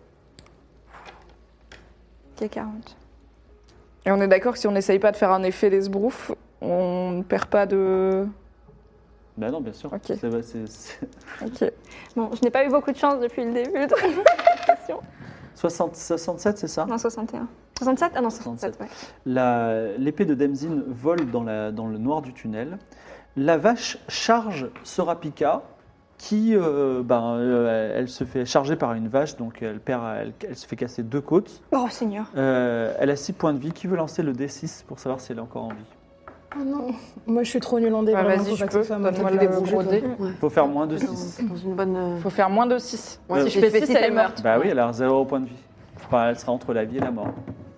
Ok, quarante. Et on est d'accord que si on n'essaye pas de faire un effet l'esbrouf, on ne perd pas de. Ben non, bien sûr. Ok. C'est- c'est- c'est- Ok. Bon, je n'ai pas eu beaucoup de chance depuis le début de la session. soixante, soixante-sept, c'est ça? Non, soixante et un. soixante-sept Ah non, soixante-sept, ouais. La- L'épée de Demzin vole dans, la- dans le noir du tunnel. La vache charge Sorapika, qui, euh, ben, euh, elle se fait charger par une vache, donc elle, perd, elle, elle se fait casser deux côtes. Oh Seigneur. Euh, elle a six points de vie. Qui veut lancer le D six pour savoir si elle est encore en vie? Oh non. Moi, je suis trop nulle en dé. Ouais, vraiment, vas-y, faut je pas que peux. ce soit moi. Donne-moi T'as fait le des bouges, gros toi. dé. Ouais. Il faut faire moins de Dans, six. dans une bonne. euh, Faut faire moins de six. Ouais, si je fais six, elle est morte. Bah oui, elle a zéro point de vie. Enfin, elle sera entre la vie et la mort.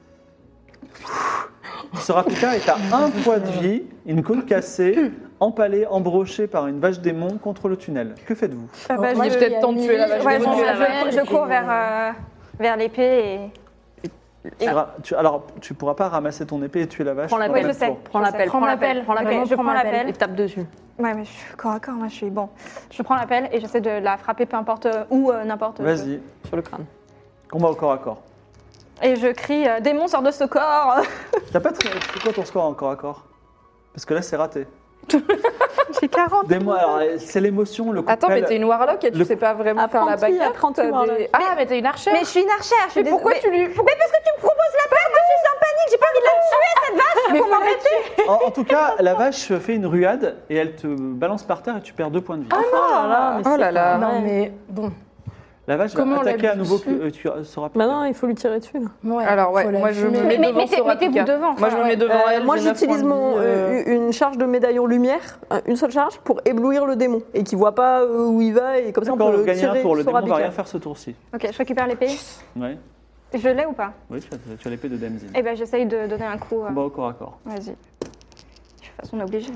Sorapika est à un point de vie, une côte cassée, empalée, embrochée par une vache démon contre le tunnel. Que faites-vous? Ah bah, Moi, Il est je, peut-être y a temps de tuer la vache Milly, ouais, démon. je, tuer la je- vache, je et cours puis, vers, euh, vers l'épée et... Tu iras- tu- alors, tu pourras pas ramasser ton épée et tuer la vache. Prends la dans pelle. le Oui, je sais. tour. Prends la pelle, Prends prends la ma pelle, pelle, prends la Ok, pelle. je prends la pelle. Et tape dessus. Ouais, mais je suis corps à corps, moi je suis bon. Je prends la pelle et j'essaie de la frapper peu importe euh, où, euh, n'importe où. Vas-y, Sur le crâne. combat au corps à corps. Et je crie euh, démon, sors de ce corps. T'as pas très... C'est quoi ton score en corps à corps? Parce que là, c'est raté. J'ai quarante. Des mois, alors c'est l'émotion, le coup de Attends, mais pelle. t'es une warlock et tu Le- sais pas vraiment faire la Apprenti, bagarre. apprenti t'as warlock. des- Ah, mais t'es une archère. Mais je suis une archère. Je suis Mais pourquoi dés- tu lui. Mais parce que tu me proposes la paix, moi je suis en panique, j'ai pas envie de la tuer cette vache. Mais Faut faut la m'embêter. En, en tout cas, la vache fait une ruade et elle te balance par terre et tu perds deux points de vie. Oh là là, mais Oh c'est là là. pas Non, vrai. mais bon. La vache Comment va on attaquer l'a à nouveau dessus que euh, tu sauras pas. Maintenant, il faut lui tirer dessus. Là. Ouais, Alors, ouais, faut la moi je me fumer. mets Mais- devant mettez- Sorapika. mettez-vous devant. Moi je me Ah mets ouais. devant Euh, elle. moi, j'ai neuf j'utilise points de mon vie, euh, euh, une charge de médaillon lumière, euh, une seule charge, pour éblouir le démon et qu'il voit pas euh, où il va et comme ça on D'accord, peut le gagner un tirer tour, le démon va Sorapika. rien faire ce tour-ci. Ok, je récupère l'épée. Ouais. Je l'ai ou pas? Oui, tu as, tu as l'épée de Demzin. Eh ben j'essaye de donner un coup. euh, Combat au corps à corps. Vas-y. De toute façon, on est obligé.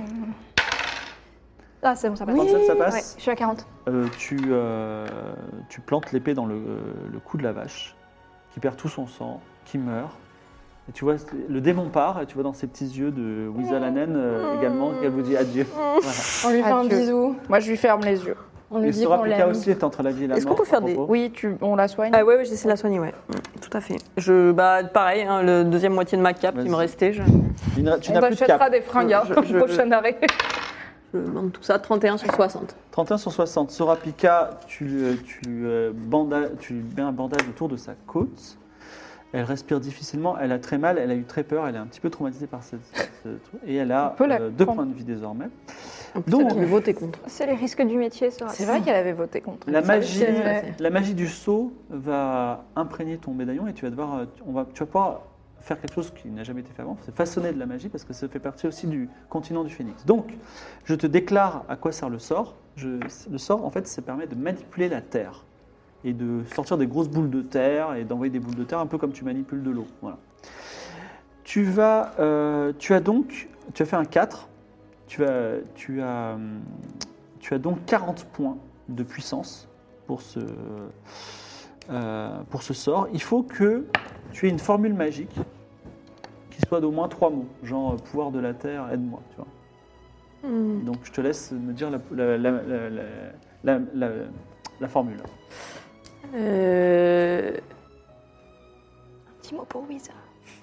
Ah, c'est bon, ça passe. trente-sept, ça Ouais, passe. je suis à quarante. Euh, tu, euh, tu plantes l'épée dans le, le cou de la vache, qui perd tout son sang, qui meurt. Et tu vois, le démon part, et tu vois dans ses petits yeux de Wiza la naine euh, également, qu'elle vous dit adieu. Voilà. On lui fait un Adieu. bisou. Moi je lui ferme les yeux. On lui Et dit qu'on Sorapika l'aime. aussi est entre la vie et la mort. Est-ce qu'on peut faire à des- propos. Oui, tu... on la soigne. Ah ouais, ouais j'essaie de la soigner, ouais. Mm, tout à fait. Je, bah, pareil, hein, le deuxième moitié de ma cape qui Vas-y. me restait, je, Il n'a- Tu On n'as plus de t'achètera cap. des fringues hein, Je- au je- prochain arrêt. je demande tout ça, trente et un sur soixante. trente et un sur soixante. Sorapika, tu, lui- tu, lui, euh, banda- tu lui mets un bandage autour de sa côte. Elle respire difficilement, elle a très mal, elle a eu très peur, elle est un petit peu traumatisée par ce, ce truc. Et elle a On peut la euh, deux prendre. points de vie désormais. Donc, Donc- elle avait voté contre. C'est les risques du métier, ça. C'est vrai qu'elle avait voté contre. La Ça, magie, c'est vrai. la magie du sceau va imprégner ton médaillon et tu vas devoir, euh, on va, tu vas pouvoir faire quelque chose qui n'a jamais été fait avant, c'est façonner de la magie parce que ça fait partie aussi du continent du phénix. Donc, je te déclare à quoi sert le sort. Je- le sort, en fait, ça permet de manipuler la terre et de sortir des grosses boules de terre et d'envoyer des boules de terre un peu comme tu manipules de l'eau. Voilà. Tu vas, euh, tu as donc, tu as fait un quatre. Tu as, tu as, hum, tu as donc quarante points de puissance pour ce, euh, pour ce sort. Il faut que tu aies une formule magique qui soit d'au moins trois mots, genre euh, pouvoir de la terre, aide-moi. Tu vois. Mm. Donc je te laisse me dire la, la, la, la, la, la- la- la formule. Euh, Petit mot pour Wiza.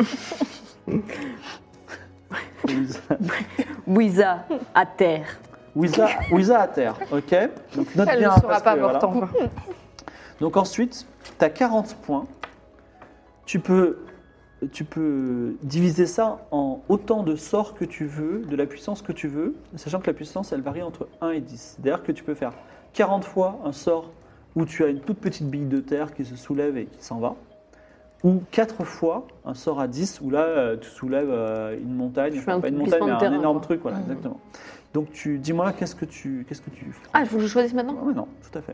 Wiza, à terre. Wiza, Wiza à terre, ok. Donc note Elle bien ne sera parce pas que, voilà. morte. Donc ensuite, tu as quarante points. Tu peux, tu peux diviser ça en autant de sorts que tu veux, de la puissance que tu veux, sachant que la puissance, elle varie entre un et dix. C'est-à-dire que tu peux faire quarante fois un sort où tu as une toute petite bille de terre qui se soulève et qui s'en va, ou quatre fois un sort à dix où là, euh, tu soulèves euh, une montagne, Je fais enfin, un pas une glissement montagne, mais de un terrain, énorme quoi. truc, voilà, Mhm. exactement. Donc tu dis-moi, qu'est-ce que tu, qu'est-ce que tu feras? Ah, il faut que je choisisse maintenant. Ouais, non, tout à fait.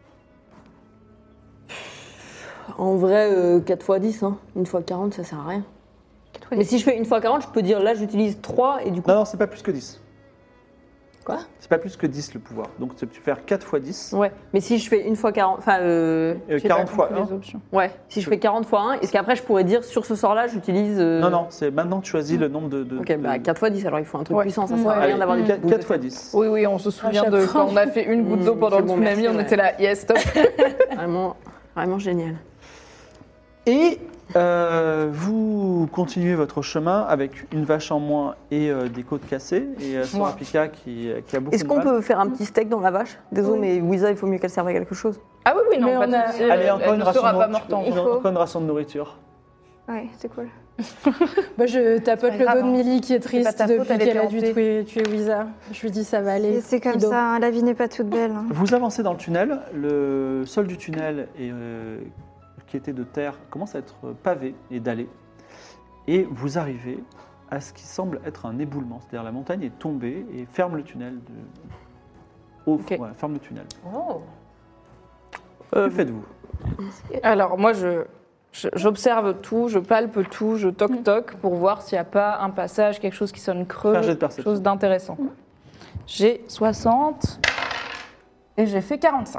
En vrai, euh, quatre fois dix, hein. Une fois quarante, ça sert à rien. Mais si je fais une fois quarante, je peux dire là, j'utilise trois et du coup. Non, non, c'est pas plus que dix. Quoi? C'est pas plus que dix le pouvoir. Donc tu peux faire quatre fois dix. Ouais. Mais si je fais une fois quarante. Enfin, euh, Euh, J'ai quarante pas fois compris un. les options. ouais. Si je fais quarante fois un, est-ce qu'après je pourrais dire sur ce sort-là, j'utilise. euh, Non, non, c'est maintenant tu choisis le nombre de. de Ok, de- bah quatre fois dix, alors il faut un truc Ouais. puissant, ça sert à Ouais. rien d'avoir des quatre petites boules de fois terre. dix. Oui, oui, on se souvient chaque de fois. quand on a fait une goutte d'eau Mmh, pendant c'est le bon, tsunami, merci, on ouais. était là, yes, stop. Vraiment, vraiment génial. Et euh, vous continuez votre chemin avec une vache en moins et euh, des côtes cassées. Et euh, Sorapika qui, qui a beaucoup Est-ce de qu'on mal. peut faire un petit steak dans la vache? Désolé, mais Wiza, il faut mieux qu'elle serve à quelque chose. Ah oui, oui, non, Mais pas on de a- souci, Allez, elle- encore elle une ne ration sera de pas nourriture. morte en Il faut. Encore une ration de nourriture. Ouais, c'est cool. Bah, je tapote C'est le pas dos de grave, hein. Millie qui est pas triste ta faute, depuis elle qu'elle était a dû hantée. tuer, tuer Wiza. Je lui dis ça va aller. Et c'est comme Kido. ça, hein, la vie n'est pas toute belle. hein. Vous avancez dans le tunnel. Le sol du tunnel, est, euh, qui était de terre, commence à être pavé et dallé. Et vous arrivez à ce qui semble être un éboulement. C'est-à-dire la montagne est tombée et ferme le tunnel. De... Au- Ok. voilà, ferme le tunnel. Oh. Que faites-vous? Alors, moi, je, je- j'observe tout, je palpe tout, je toc-toc pour voir s'il n'y a pas un passage, quelque chose qui sonne creux, Fais un jet de quelque perception. chose d'intéressant. J'ai soixante et j'ai fait quarante-cinq.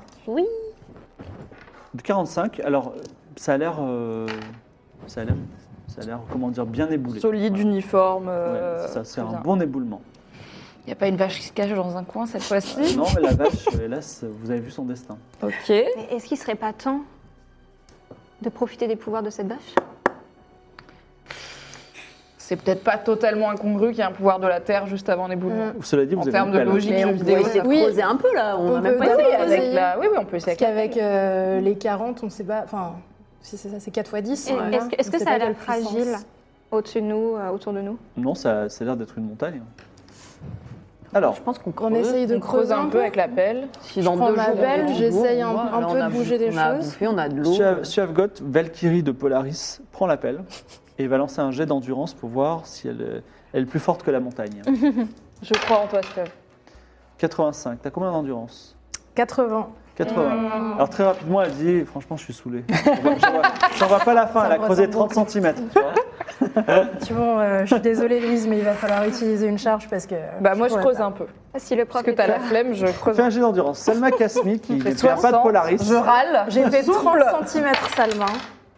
De quarante-cinq, alors ça a l'air, euh, ça a l'air, ça a l'air, comment dire, bien éboulé. Solide, uniforme. Ouais, euh, c'est ça, c'est très un bien. bon éboulement. Il n'y a pas une vache qui se cache dans un coin cette fois-ci. Non, mais la vache, hélas, vous avez vu son destin. Ok. Mais est-ce qu'il serait pas temps de profiter des pouvoirs de cette vache? c'est peut-être pas totalement incongru qu'il y ait un pouvoir de la Terre juste avant les boules. Mm. Cela dit, vous En avez termes une de pelle. logique, Mais jeux on vidéo. peut essayer de Oui. creuser un peu là, on On n'a même peut pas d'abord essayé. Avec essayer. la... Oui, oui, on peut essayer Parce avec la- qu'avec euh, les quarante, on sait pas. Enfin, si c'est ça, c'est quatre fois dix. Et hein, Est-ce que, est-ce on que sait ça pas a l'air quelle puissance. fragile au-dessus de nous, euh, autour de nous? Non, ça, ça a l'air d'être une montagne. Alors, Je pense qu'on On creuse. essaye de On creuse creuser un peu avec la pelle. Si Je dans prends deux ma jours, on pelle, est du j'essaye bout, un- voilà, un là, peu on a de bouger bu- des On a choses. bouffé, on a de l'eau. Suav- Suavgoth, Valkyrie de Polaris, prend la pelle et va lancer un jet d'endurance pour voir si elle, est- elle est plus forte que la montagne. Je crois en toi, Steve. quatre-vingt-cinq, t'as combien d'endurance? quatre-vingts. quatre-vingts. Alors très rapidement, elle dit, franchement, je suis saoulée. J'en vois- j'en vois- J'en vois pas la fin, Ça elle a me creusé ressemble trente centimètres. Tu vois. Tu vois, euh, je suis désolée, Louise, mais il va falloir utiliser une charge parce que. Bah moi je pourrais creuse pas. un peu. Si le prof Parce que t'as est la là. flemme, je creuse Fais un un jet d'endurance. Selma Kasmi, qui peu. ne tient pas de Polaris. Je râle. J'ai fait je souffle. trente centimètres, Salma.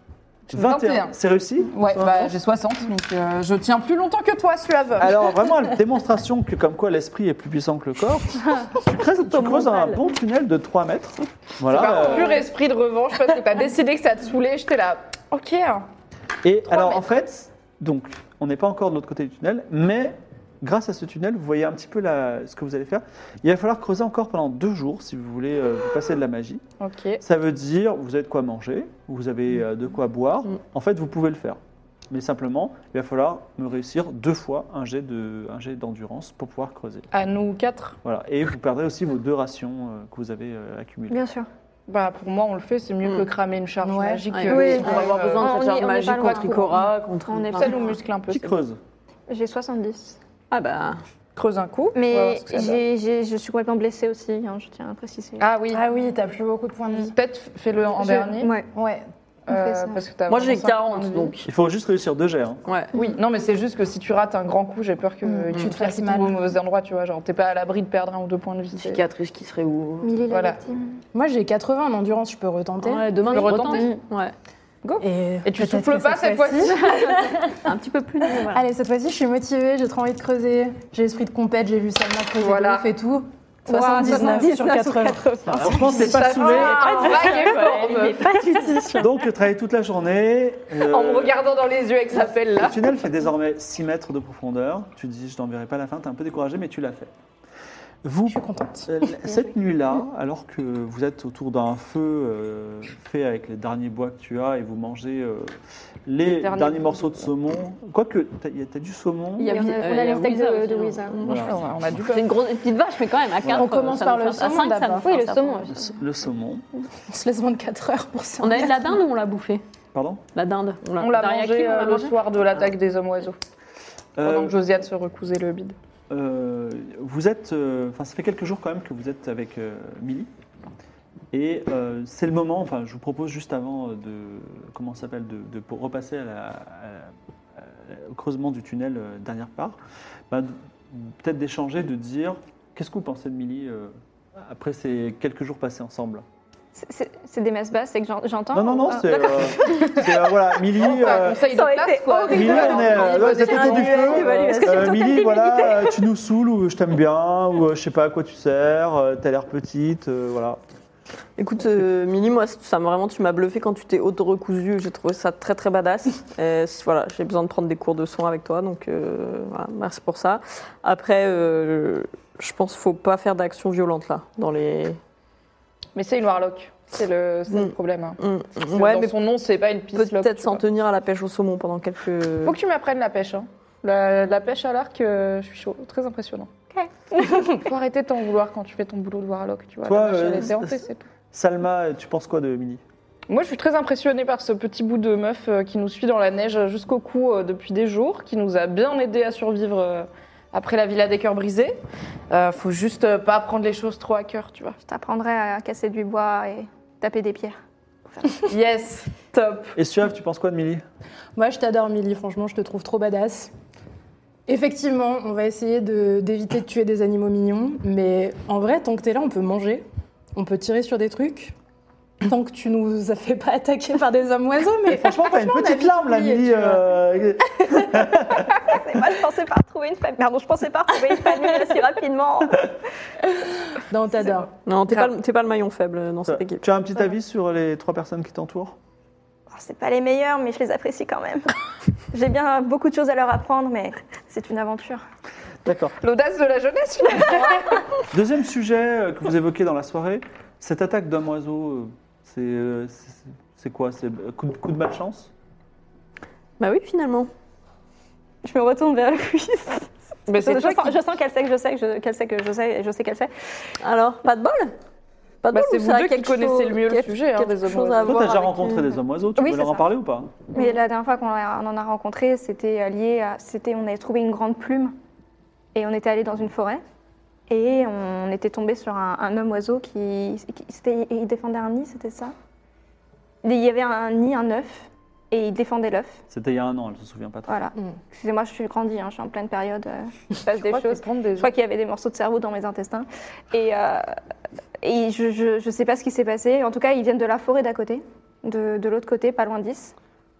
vingt et un. vingt et un. C'est réussi? Ouais, Sur un bah tour j'ai soixante, donc euh, je tiens plus longtemps que toi, Suave. Alors vraiment, une démonstration que comme quoi l'esprit est plus puissant que le corps. Tu creuses, tu creuses un bon tunnel de trois mètres. Voilà. Par euh, pur esprit de revanche, parce que t'as décidé que ça te saoulait, j'étais là. Ok. Et alors en mètres. fait, donc on n'est pas encore de l'autre côté du tunnel, mais grâce à ce tunnel, vous voyez un petit peu la- ce que vous allez faire. Il va falloir creuser encore pendant deux jours si vous voulez euh, vous passer de la magie. Ok. Ça veut dire vous avez de quoi manger, vous avez euh, de quoi boire. Mm. En fait, vous pouvez le faire. Mais simplement, il va falloir me réussir deux fois un jet de, un jet d'endurance pour pouvoir creuser. À nous quatre. Voilà. Et vous perdrez aussi vos deux rations euh, que vous avez euh, accumulées. Bien sûr. Bah pour moi on le fait, c'est mieux Mm. que cramer une charge Ouais. magique. Ouais, euh, oui, on va avoir euh, besoin de on cette y- charge on est pas magique loin. contre Ikora, contre. On est enfin, pas Ça nous muscle un peu. Qui c'est bon. creuse? J'ai soixante-dix. Ah bah. Creuse un coup. on va Mais voir ce que ça donne. j'ai- j'ai- je suis complètement blessée aussi, hein, je tiens à préciser. Ah oui. Ah oui, t'as plus beaucoup de points de vie. Peut-être fais-le en Je- dernier. Ouais. Ouais. on fait euh, ça. parce que t'as Moi j'ai vraiment cinq points quarante de vie. donc. Il faut juste réussir deux jets. hein. Ouais. Oui, non mais c'est juste que si tu rates un grand coup, j'ai peur que Mm, tu mm. te fasses Fasses mal mal. au mauvais endroit, tu vois. Genre t'es pas à l'abri de perdre un ou deux points de vie. c'est- Cicatrice qui serait où? Millie la Voilà. victime. Moi, j'ai quatre-vingts en endurance, je peux retenter. Ouais, demain Tu je peux retente. retenter. Ouais. Et, Et tu peut-être souffles que pas cette fois-ci. Un petit peu plus. mais voilà. Allez, cette fois-ci, je suis motivée, j'ai trop envie de creuser. J'ai l'esprit de compète, j'ai vu Salma creuser Voilà. de ouf et tout. Ouah, soixante-dix-neuf sur quatre-vingts. Franchement, t'es pas Ça saoulé. fait vague et forme. Il est pas du tout. Donc, travailler toute la journée. euh, En me regardant dans les yeux avec sa pelle là. Le tunnel fait désormais six mètres de profondeur. Tu dis, je n'en verrai pas la fin. Tu es un peu découragé, mais tu l'as fait. Vous, Je suis contente. euh, cette nuit-là, alors que vous êtes autour d'un feu euh, fait avec les derniers bois que tu as et vous mangez euh, les, Les derniers derniers morceaux de saumon, quoique tu as, du saumon. Il y a Et on a- Vi- on a euh, il y les a steaks Wizard de- aussi, de hein. Wizard. Voilà. On a du C'est une, grosse, une petite vache, mais quand même, à quatre. On commence ça par me le fait- à saumon cinq, ça me d'abord. fait- Oui, le ça saumon. fait- Le saumon. On se laisse vingt-quatre heures pour ça. On a eu de la dinde ou on l'a bouffé? Pardon La dinde. On l'a Teriyaki, mangé on l'a euh, le mangé soir de l'attaque des hommes oiseaux. Pendant Euh, que Josiane se recousait le bide. Euh, vous êtes, euh, enfin, ça fait quelques jours quand même que vous êtes avec euh, Millie, et euh, c'est le moment. Enfin, je vous propose juste avant de, comment ça s'appelle, de, de pour repasser à la- à- à- au creusement du tunnel euh, dernière part, bah, de- peut-être d'échanger, de dire qu'est-ce que vous pensez de Millie euh, après ces quelques jours passés ensemble. C'est- C'est c'est des messes basses, c'est que j'en- j'entends. Non, non, non, Ah, c'est, euh, c'est, euh, voilà, Millie. On fait un euh, conseil de ça aurait classe été quoi. horrible. Millie, on est euh, là, vous êtes autour du feu. Est-ce que tu Euh, me tentes Millie, une voilà, euh, tu nous saoules ou je t'aime bien ou euh, je sais pas à quoi tu sers, euh, t'as l'air petite, euh, voilà. Écoute, euh, Millie, moi, ça m'a vraiment, tu m'as bluffé quand tu t'es auto-recousu. J'ai trouvé ça très, très badass. Et, voilà, j'ai besoin de prendre des cours de son avec toi, donc euh, voilà, merci pour ça. Après, euh, je pense qu'il ne faut pas faire d'action violente là, dans les. Mais c'est une warlock. C'est le, c'est le Mm. problème. hein. Mm, Parce que ouais, dans mais son nom, c'est pas une piste lock. peut-être tu s'en vois. tenir à la pêche au saumon pendant quelques. Faut que tu m'apprennes la pêche. Hein. La, la pêche à l'arc, euh, je suis chaud. Très impressionnant. Ok. Faut arrêter de t'en vouloir quand tu fais ton boulot de warlock. Tu vois. Toi, La vache, elle euh, était hantée, c'est tout. Salma, tu penses quoi de Millie? Moi, je suis très impressionnée par ce petit bout de meuf euh, qui nous suit dans la neige jusqu'au cou euh, depuis des jours, qui nous a bien aidé à survivre euh, après la villa des cœurs brisés. Euh, faut juste euh, pas prendre les choses trop à cœur, tu vois. Je t'apprendrai à casser du bois et taper des pierres. Yes, top. Et Suave, tu penses quoi de Millie? Moi, je t'adore, Millie. Franchement, je te trouve trop badass. Effectivement, on va essayer de- d'éviter de tuer des animaux mignons. Mais en vrai, tant que t'es là, on peut manger. On peut tirer sur des trucs. Tant que tu nous as fait pas attaquer par des hommes oiseaux. Mais Franchement, t'as une franchement, on a petite vite larme là, oublié, Millie. tu vois. euh, C'est moi, je pensais pas retrouver une famille. Pardon, je pensais pas retrouver une famille aussi rapidement. Non, on t'adore. Non, t'es pas, le- t'es pas le maillon faible dans cette équipe. Tu as un petit avis sur les trois personnes qui t'entourent? Oh, c'est pas les meilleurs, mais je les apprécie quand même. J'ai bien beaucoup de choses à leur apprendre, mais c'est une aventure. D'accord. L'audace de la jeunesse, finalement. Deuxième sujet euh, que vous évoquez dans la soirée, cette attaque d'homme oiseau, euh, c'est, euh, c'est, c'est quoi? C'est euh, coup de, coup de malchance? Bah oui, finalement. Je me retourne vers Louise. Mais c'est je, toi sens, qui- je sens qu'elle sait que je sais que je, qu'elle sait que je sais, je sais qu'elle sait. Alors, pas de bol Pas de Bah, bol c'est ou vous ça a deux qui quelque connaissez chose- le mieux le quelque- sujet, hein, quelque des hommes chose oiseaux. à Toi, voir t'as déjà avec, rencontré euh, des hommes oiseaux, tu oui, veux leur c'est en ça. parler ou pas? Mais la dernière fois qu'on a- on en a rencontré, c'était euh, lié à. C'était, on avait trouvé une grande plume et on était allé dans une forêt et on était tombé sur un, un homme oiseau qui. qui c'était, il défendait un nid, c'était ça? Il y avait un nid, un œuf, et il défendait l'œuf. C'était il y a un an, elle se souvient pas trop. Voilà. Mm. Excusez-moi, je suis grandie, hein, je suis en pleine période, euh, il se passe des crois choses. qu'ils prennent des- Je crois qu'il y avait des morceaux de cerveau dans mes intestins. Et, euh, et je, je, je sais pas ce qui s'est passé. En tout cas, ils viennent de la forêt d'à côté, de, de l'autre côté, pas loin d'Is.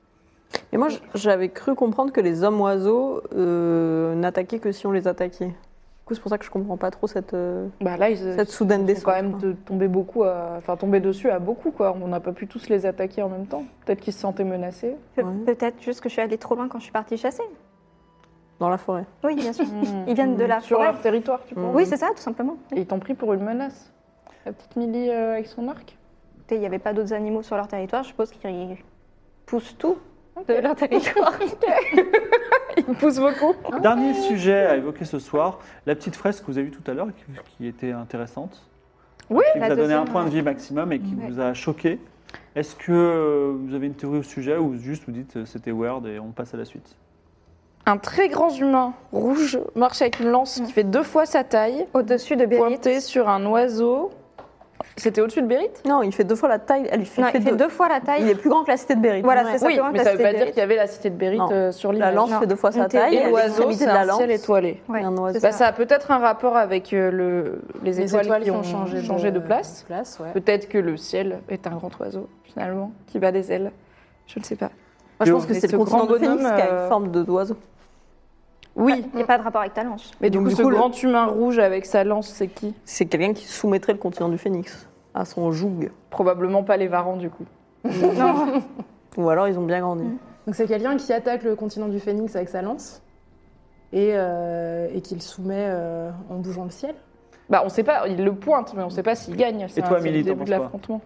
Et moi, j- j'avais cru comprendre que les hommes oiseaux euh, n'attaquaient que si on les attaquait. Du coup, c'est pour ça que je comprends pas trop cette, euh, Bah là, ils, cette soudaine ils descente. sont quand même quoi. de tomber beaucoup, à- enfin tomber dessus à beaucoup quoi. On n'a pas pu tous les attaquer en même temps. Peut-être qu'ils se sentaient menacés. Pe- Ouais. Peut-être juste que je suis allée trop loin quand je suis partie chasser. Dans la forêt. Oui, bien sûr. Ils viennent de la Sur forêt. leur territoire, tu penses Oui, c'est ça, tout simplement. Et ils t'ont pris pour une menace. La petite Millie euh, avec son arc. Et il n'y avait pas d'autres animaux sur leur territoire. Je suppose qu'ils poussent tout de leur territoire. Ils me poussent beaucoup. Dernier sujet à évoquer ce soir, la petite fresque que vous avez vue tout à l'heure, qui, qui était intéressante, Oui, qui vous la a donné deuxième, un point de ouais. vie maximum et qui Ouais. vous a choqué. Est-ce que euh, vous avez une théorie au sujet ou juste vous dites euh, c'était weird et on passe à la suite? Un très grand humain rouge marche avec une lance qui fait deux fois sa taille, Au-dessus de Bérite. pointé sur un oiseau. C'était au-dessus de Bérite? Non, il fait deux fois la taille. Elle, il fait, Non, il fait il fait deux. deux fois la taille. Il est plus grand que la cité de Bérite. Voilà, Ouais. c'est ça. Oui, Exactement, mais la ça veut cité pas de dire Bérite. qu'il y avait la cité de Bérite Non. euh, sur La l'image. lance Non. fait deux fois sa Une théorie. taille. Et à l'oiseau, l'extrémité c'est de la un lance. ciel étoilé. Ouais, un oiseau. c'est Bah, ça. ça a peut-être un rapport avec euh, le, les, Les étoiles, étoiles qui ont changé, de, place. place ouais. Peut-être que le ciel est un grand oiseau, finalement, qui bat des ailes. Je ne sais pas. Moi, je pense que Mais c'est ce le continent grand de Phénix bonhomme, qui a euh, une forme de d'oiseau. Oui, Il n'y a pas de rapport avec ta lance. mais du Donc, coup, du ce coup, le- grand humain rouge avec sa lance, c'est qui? C'est quelqu'un qui soumettrait le continent du Phénix à son joug. Probablement pas les Varans, du coup. Non. Ou alors ils ont bien grandi. Donc c'est quelqu'un qui attaque le continent du Phénix avec sa lance et, euh, et qui le soumet euh, en bougeant le ciel. Bah, on sait pas, il le pointe, mais on sait pas s'il gagne. C'est Et toi, un- c'est Amélie, le t'en début penses de quoi l'affrontement.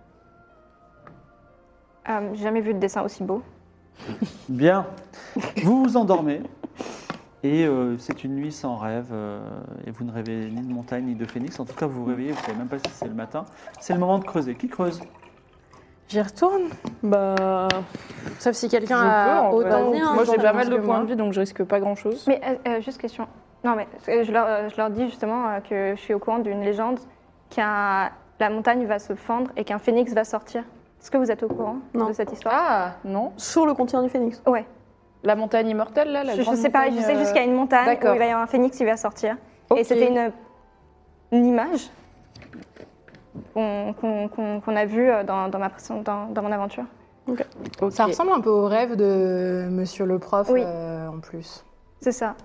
Euh, J'ai jamais vu de dessin aussi beau. Bien. Vous vous endormez et euh, c'est une nuit sans rêve euh, et vous ne rêvez ni de montagne ni de phénix. En tout cas, vous vous réveillez, vous ne savez même pas si c'est le matin. C'est le moment de creuser. Qui creuse? J'y retourne. Bah, Sauf si Je quelqu'un peux, a en vrai. autant. Vas-y, hein, Moi, j'ai pas d'endurance mal de que points moi. de vie, donc je risque pas grand-chose. Mais euh, euh, juste question. Non, mais euh, je leur, euh, je leur dis justement euh, que je suis au courant d'une légende qu'un la montagne va se fendre et qu'un phénix va sortir. Est-ce que vous êtes au courant Non. de cette histoire? Ah, non. sur le continent du Phénix. Ouais. La montagne immortelle, là, la Je, je grande sais pas, je montagne, sais juste euh, qu'il y a une montagne d'accord. où il va y avoir un phénix qui va sortir. Ok. Et c'était une, une image qu'on qu'on- qu'on- qu'on a vue euh, dans, dans, ma, précédente- dans, dans mon aventure. Ok. Ça ressemble un peu au rêve de Monsieur le prof Oui. euh, en plus. C'est ça.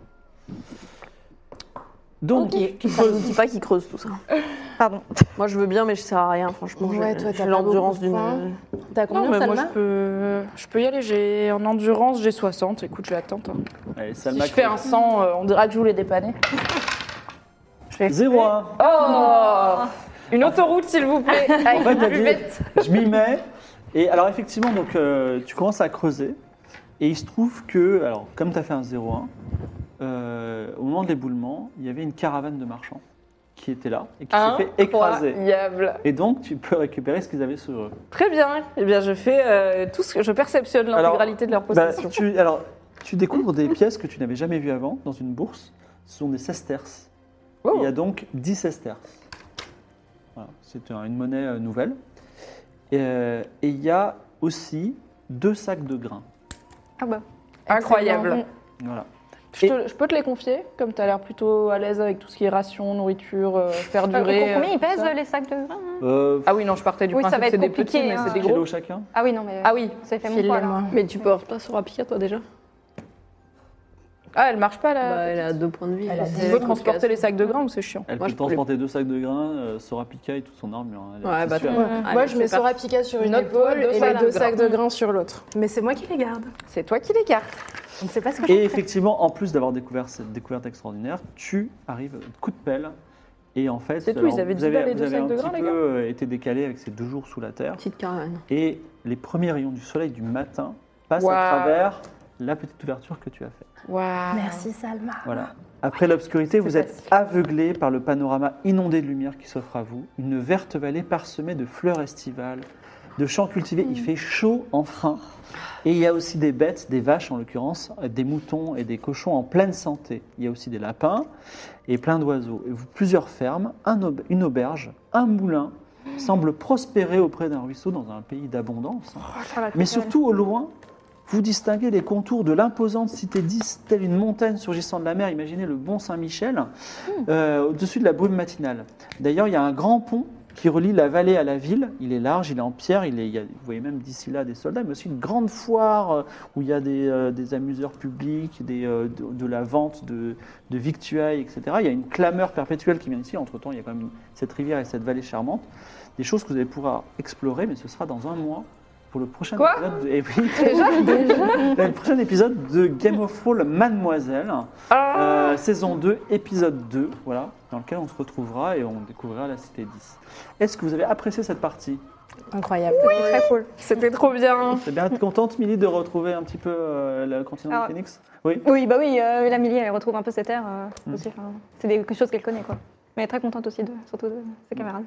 Donc, Ok. qui Ça ne creuse? dit pas qui creuse tout ça. Pardon. Moi je veux bien, mais je sers à rien, franchement. Ouais, j'ai- toi, t'as j'ai pas l'endurance beaucoup de points. d'une. T'as Non, combien, mais moi, Salma je peux, je peux y aller. J'ai en endurance, j'ai soixante. Écoute, je vais attendre. hein. Allez, Si Salma je fais creuse. un cent, euh, on dira que je voulais dépanner. zéro un. Oh Une autoroute, s'il vous plaît, avec En fait, une t'as dit, buvette. je m'y mets. Et alors, effectivement, donc, euh, tu commences à creuser. Et il se trouve que, alors, comme tu as fait un zéro un, euh, au moment de l'éboulement, il y avait une caravane de marchands qui était là et qui s'est fait écraser. Incroyable. Et donc, tu peux récupérer ce qu'ils avaient sur eux. Très bien. Eh bien, je fais euh, tout ce que je perceptionne l'intégralité de leur Bah, possession. tu, alors, tu découvres des pièces que tu n'avais jamais vues avant dans une bourse. Ce sont des sesterces. Oh. Il y a donc dix sesterces. Voilà, c'est un- une monnaie euh, nouvelle. Et, euh, et il y a aussi deux sacs de grains. Ah bah. Incroyable. Voilà. Je, te- je peux te les confier, comme tu as l'air plutôt à l'aise avec tout ce qui est ration, nourriture, euh, faire Euh, durer. combien euh, ils tout pèsent ça. les sacs de grains hein Euh, Ah oui, non, je partais du Oui, ça principe va que c'est être des compliqué, petits, mais hein. c'est des kilo gros. chacun. Ah oui, non, mais. Ah oui. Ça fait mon poids, là. File-moi. Mais tu portes pas sur Rapika toi déjà Ah, elle marche pas là. Bah, elle a deux points de vie. Elle a C'est Elle peut dix. transporter les sacs de grains ou c'est chiant? Elle Moi, peut je peux transporter deux sacs de grains, euh, Sorapika et toute son armure. hein. Elle est- Ouais, c'est bah, sûr. toi- Ouais. Allez, Moi, je mets c'est parti. Sorapika sur une Notre épaule deux et sacs les deux de sacs grains. de grains sur l'autre. Mais c'est moi qui les garde. C'est toi qui les gardes. On ne sait pas ce que je Et fais. effectivement, en plus d'avoir découvert cette découverte extraordinaire, tu arrives coup de pelle. Et en fait, C'est tout, alors, ils avaient vous dit avez, là, les vous deux avez sacs un de petit grains, les peu gars euh, été décalé avec ces deux jours sous la terre. Petite caravane. Et les premiers rayons du soleil du matin passent à Waouh. travers la petite ouverture que tu as faite. Waouh. Merci Salma. Voilà. Après l'obscurité, vous C'est êtes aveuglé par le panorama inondé de lumière qui s'offre à vous. Une verte vallée parsemée de fleurs estivales, de champs cultivés. Il fait chaud enfin. Et il y a aussi des bêtes, des vaches en l'occurrence, des moutons et des cochons en pleine santé. Il y a aussi des lapins et plein d'oiseaux. Et vous- plusieurs fermes, un aub- une auberge, un moulin semblent prospérer auprès d'un ruisseau dans un pays d'abondance. Mais surtout au loin, vous distinguez les contours de l'imposante cité dix, telle une montagne surgissant de la mer. Imaginez le Mont Saint-Michel, euh, au-dessus de la brume matinale. D'ailleurs, il y a un grand pont qui relie la vallée à la ville. Il est large, il est en pierre. Il est, il y a, vous voyez même d'ici là des soldats, mais aussi une grande foire euh, où il y a des, euh, des amuseurs publics, des, euh, de, de la vente de, de victuailles, et cetera. Il y a une clameur perpétuelle qui vient ici. Entre-temps, il y a quand même une- cette rivière et cette vallée charmante. Des choses que vous allez pouvoir explorer, mais ce sera dans un mois. Pour le prochain Quoi épisode de, eh oui, le prochain épisode de Game of Thrones Mademoiselle, Ah. euh, saison deux, épisode deux, voilà, dans lequel on se retrouvera et on découvrira la cité dix. Est-ce que vous avez apprécié cette partie? Incroyable. C'était très cool. C'était trop bien. T'es bien contente, Milly, de retrouver un petit peu euh, le continent Alors- de Phoenix? Oui. Oui, bah oui, euh, la Millie, elle retrouve un peu ses terres euh, Mm. aussi. enfin, c'est des quelque chose qu'elle connaît, quoi. Mais elle est très contente aussi, de, surtout de ses camarades.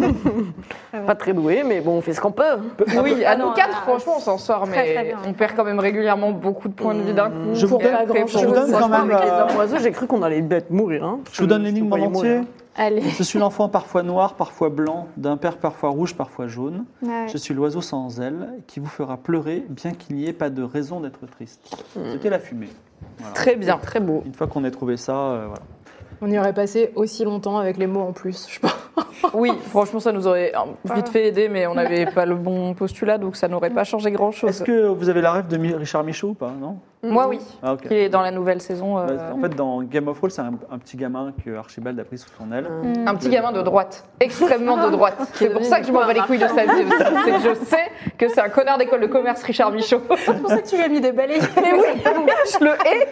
Pas très doué, mais bon, on fait ce qu'on peut. Oui, à Ah nous non, quatre, ah, franchement, on s'en sort, très, mais très bien. on perd quand même régulièrement beaucoup de points de vie d'un coup. Je vous Pour donne- pas je je vous donne quand Franchement, même avec les euh, hommes oiseaux, j'ai cru qu'on allait bête mourir. Hein. je vous donne l'énigme en voyais entier. mourir. Allez. Je suis l'enfant parfois noir, parfois blanc, d'un père parfois rouge, parfois jaune. Ouais. Je suis l'oiseau sans ailes qui vous fera pleurer, bien qu'il n'y ait pas de raison d'être triste. C'était la fumée. Voilà. Très bien, très beau. Une fois qu'on ait trouvé ça, euh, voilà. On y aurait passé aussi longtemps avec les mots en plus, je pense. Oui, franchement, ça nous aurait euh, vite fait aider, mais on n'avait pas le bon postulat, donc ça n'aurait pas changé grand-chose. Est-ce que vous avez la rêve de Mi- Richard Michaud ou pas? Non. Moi, oui. Ah, ok. Qui est dans la nouvelle saison. euh, Bah, en fait, dans Game of Thrones, c'est un, un petit gamin que Archibald a pris sous son aile. Mm. Un petit gamin de droite, extrêmement de droite. C'est pour ça que je m'en bats les couilles de sa vie aussi. C'est que je sais que c'est un connard d'école de commerce, Richard Michaud. C'est pour ça que tu lui as mis des balais. Mais oui, je le hais.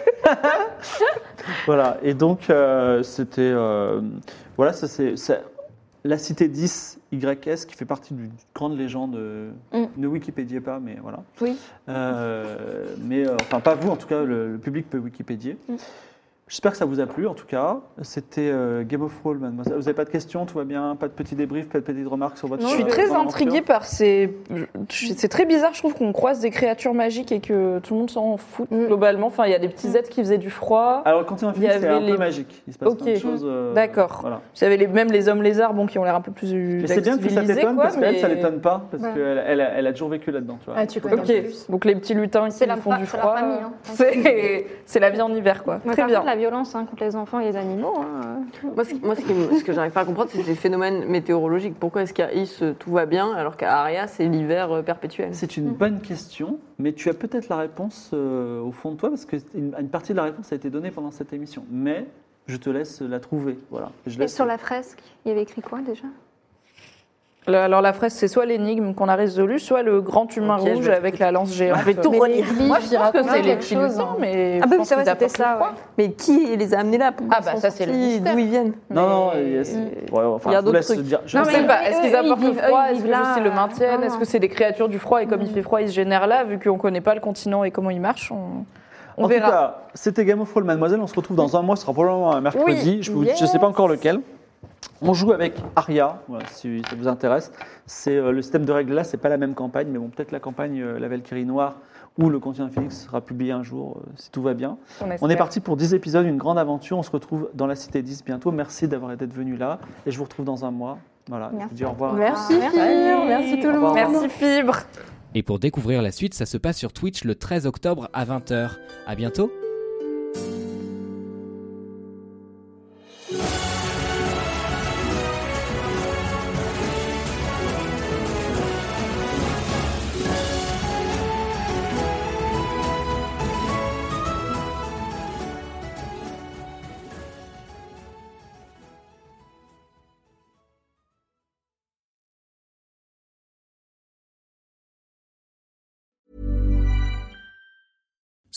Voilà. Et donc, euh, c'était. euh, voilà, ça c'est. ça- La cité dix Y S, qui fait partie d'une grande légende, euh, Mm. ne Wikipédiez pas, mais voilà. Oui. Euh, mais, euh, enfin, pas vous, en tout cas, le, le public peut Wikipédier. Mm. J'espère que ça vous a plu, en tout cas. C'était euh, Game of Thrones, mademoiselle. Vous n'avez pas de questions, tout va bien? Pas de petits débriefs, pas de petites remarques sur votre Je suis euh, très votre intriguée aventure par ces. je- C'est très bizarre, je trouve qu'on croise des créatures magiques et que tout le monde s'en fout Mm. globalement. Enfin, il y a des petits êtres qui faisaient du froid. Alors, le continent Il y Phoenix, c'est avait un les- peu magique. Il se passe Ok. plein de choses. euh, D'accord. Voilà. J'avais les, même les hommes lézards, bon, qui ont l'air un peu plus. Mais c'est bien que ça civilisés, t'étonne, quoi, parce qu'elle, ça mais- l'étonne pas, parce Ouais. qu'elle elle, a- elle a toujours vécu là-dedans, tu vois. Ah, tu connais Ok, un peu plus. donc les petits lutins qui C'est la font fa- du c'est la froid. famille, hein. C'est c'est la vie en hiver, quoi. Mais Très par bien. contre, la violence hein, contre les enfants et les animaux. hein, euh, Moi, ce, moi, ce, qui me- ce que j'arrive pas à comprendre, c'est ces phénomènes météorologiques. Pourquoi est-ce qu'à Is, euh, tout va bien, alors qu'à Aria, c'est l'hiver euh, perpétuel? C'est une bonne question, mais tu as peut-être la réponse euh, au fond de toi, parce qu'une une partie de la réponse a été donnée pendant cette émission. Mais je te laisse la trouver. Voilà. Je Et laisse... sur la fresque, il y avait écrit quoi déjà? Le- Alors la fresque, c'est soit l'énigme qu'on a résolue, soit le grand humain Ok, je rouge vais- avec la lance géante. Je vais tout Mais relire. les glyphes, Moi, je ils pense que racontent c'est les quelque petits chose. lutins, hein. mais Ah je bah oui, pense c'est vrai, qu'ils c'était apportent ça. le froid. ouais. Mais qui les a amenés là? Pourquoi Ah bah, ils sont ça, c'est le sortis? mystère. D'où ils viennent? Non, non, Mais- il y a- ouais, enfin, Il y a je vous d'autres laisse trucs. dire. Je Non, sais mais je sais pas. pas. Est-ce eux, qu'ils eux, apportent ils le vivent- froid? eux, ils Est-ce que vivent juste ils le là. maintiennent? Non, Est-ce non. que c'est des créatures du froid et comme il fait froid, ils se génèrent là? Vu qu'on connaît pas le continent et comment il marche, on, on En verra. tout cas, c'était Game of Thrones, mademoiselle. On se retrouve dans un mois, ce sera probablement un mercredi. Oui, je ne yes. sais pas encore lequel. On joue avec Arya, voilà, si ça vous intéresse. C'est euh, le système de règles là, c'est pas la même campagne, mais bon, peut-être la campagne euh, La Valkyrie Noire ou le Continent Phoenix sera publié un jour, euh, si tout va bien. On, On espère. est parti pour dix épisodes, une grande aventure. On se retrouve dans la Cité dix bientôt. Merci d'avoir été venu là, et je vous retrouve dans un mois. Voilà, je vous Merci. dis au revoir. Merci, Merci. Fibre. Merci tout le Au revoir. monde. Merci Fibre. Et pour découvrir la suite, ça se passe sur Twitch le treize octobre à vingt heures. À bientôt.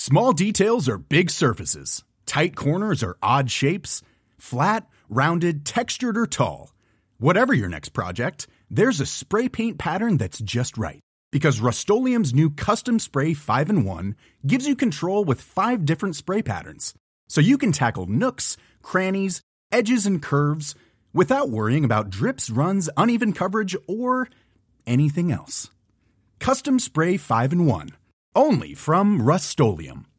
Small details are big surfaces. Tight corners are odd shapes. Flat, rounded, textured, or tall. Whatever your next project, there's a spray paint pattern that's just right. Because Rust-Oleum's new Custom Spray five in one gives you control with five different spray patterns. So you can tackle nooks, crannies, edges, and curves without worrying about drips, runs, uneven coverage, or anything else. Custom Spray five in one. Only from Rust-Oleum.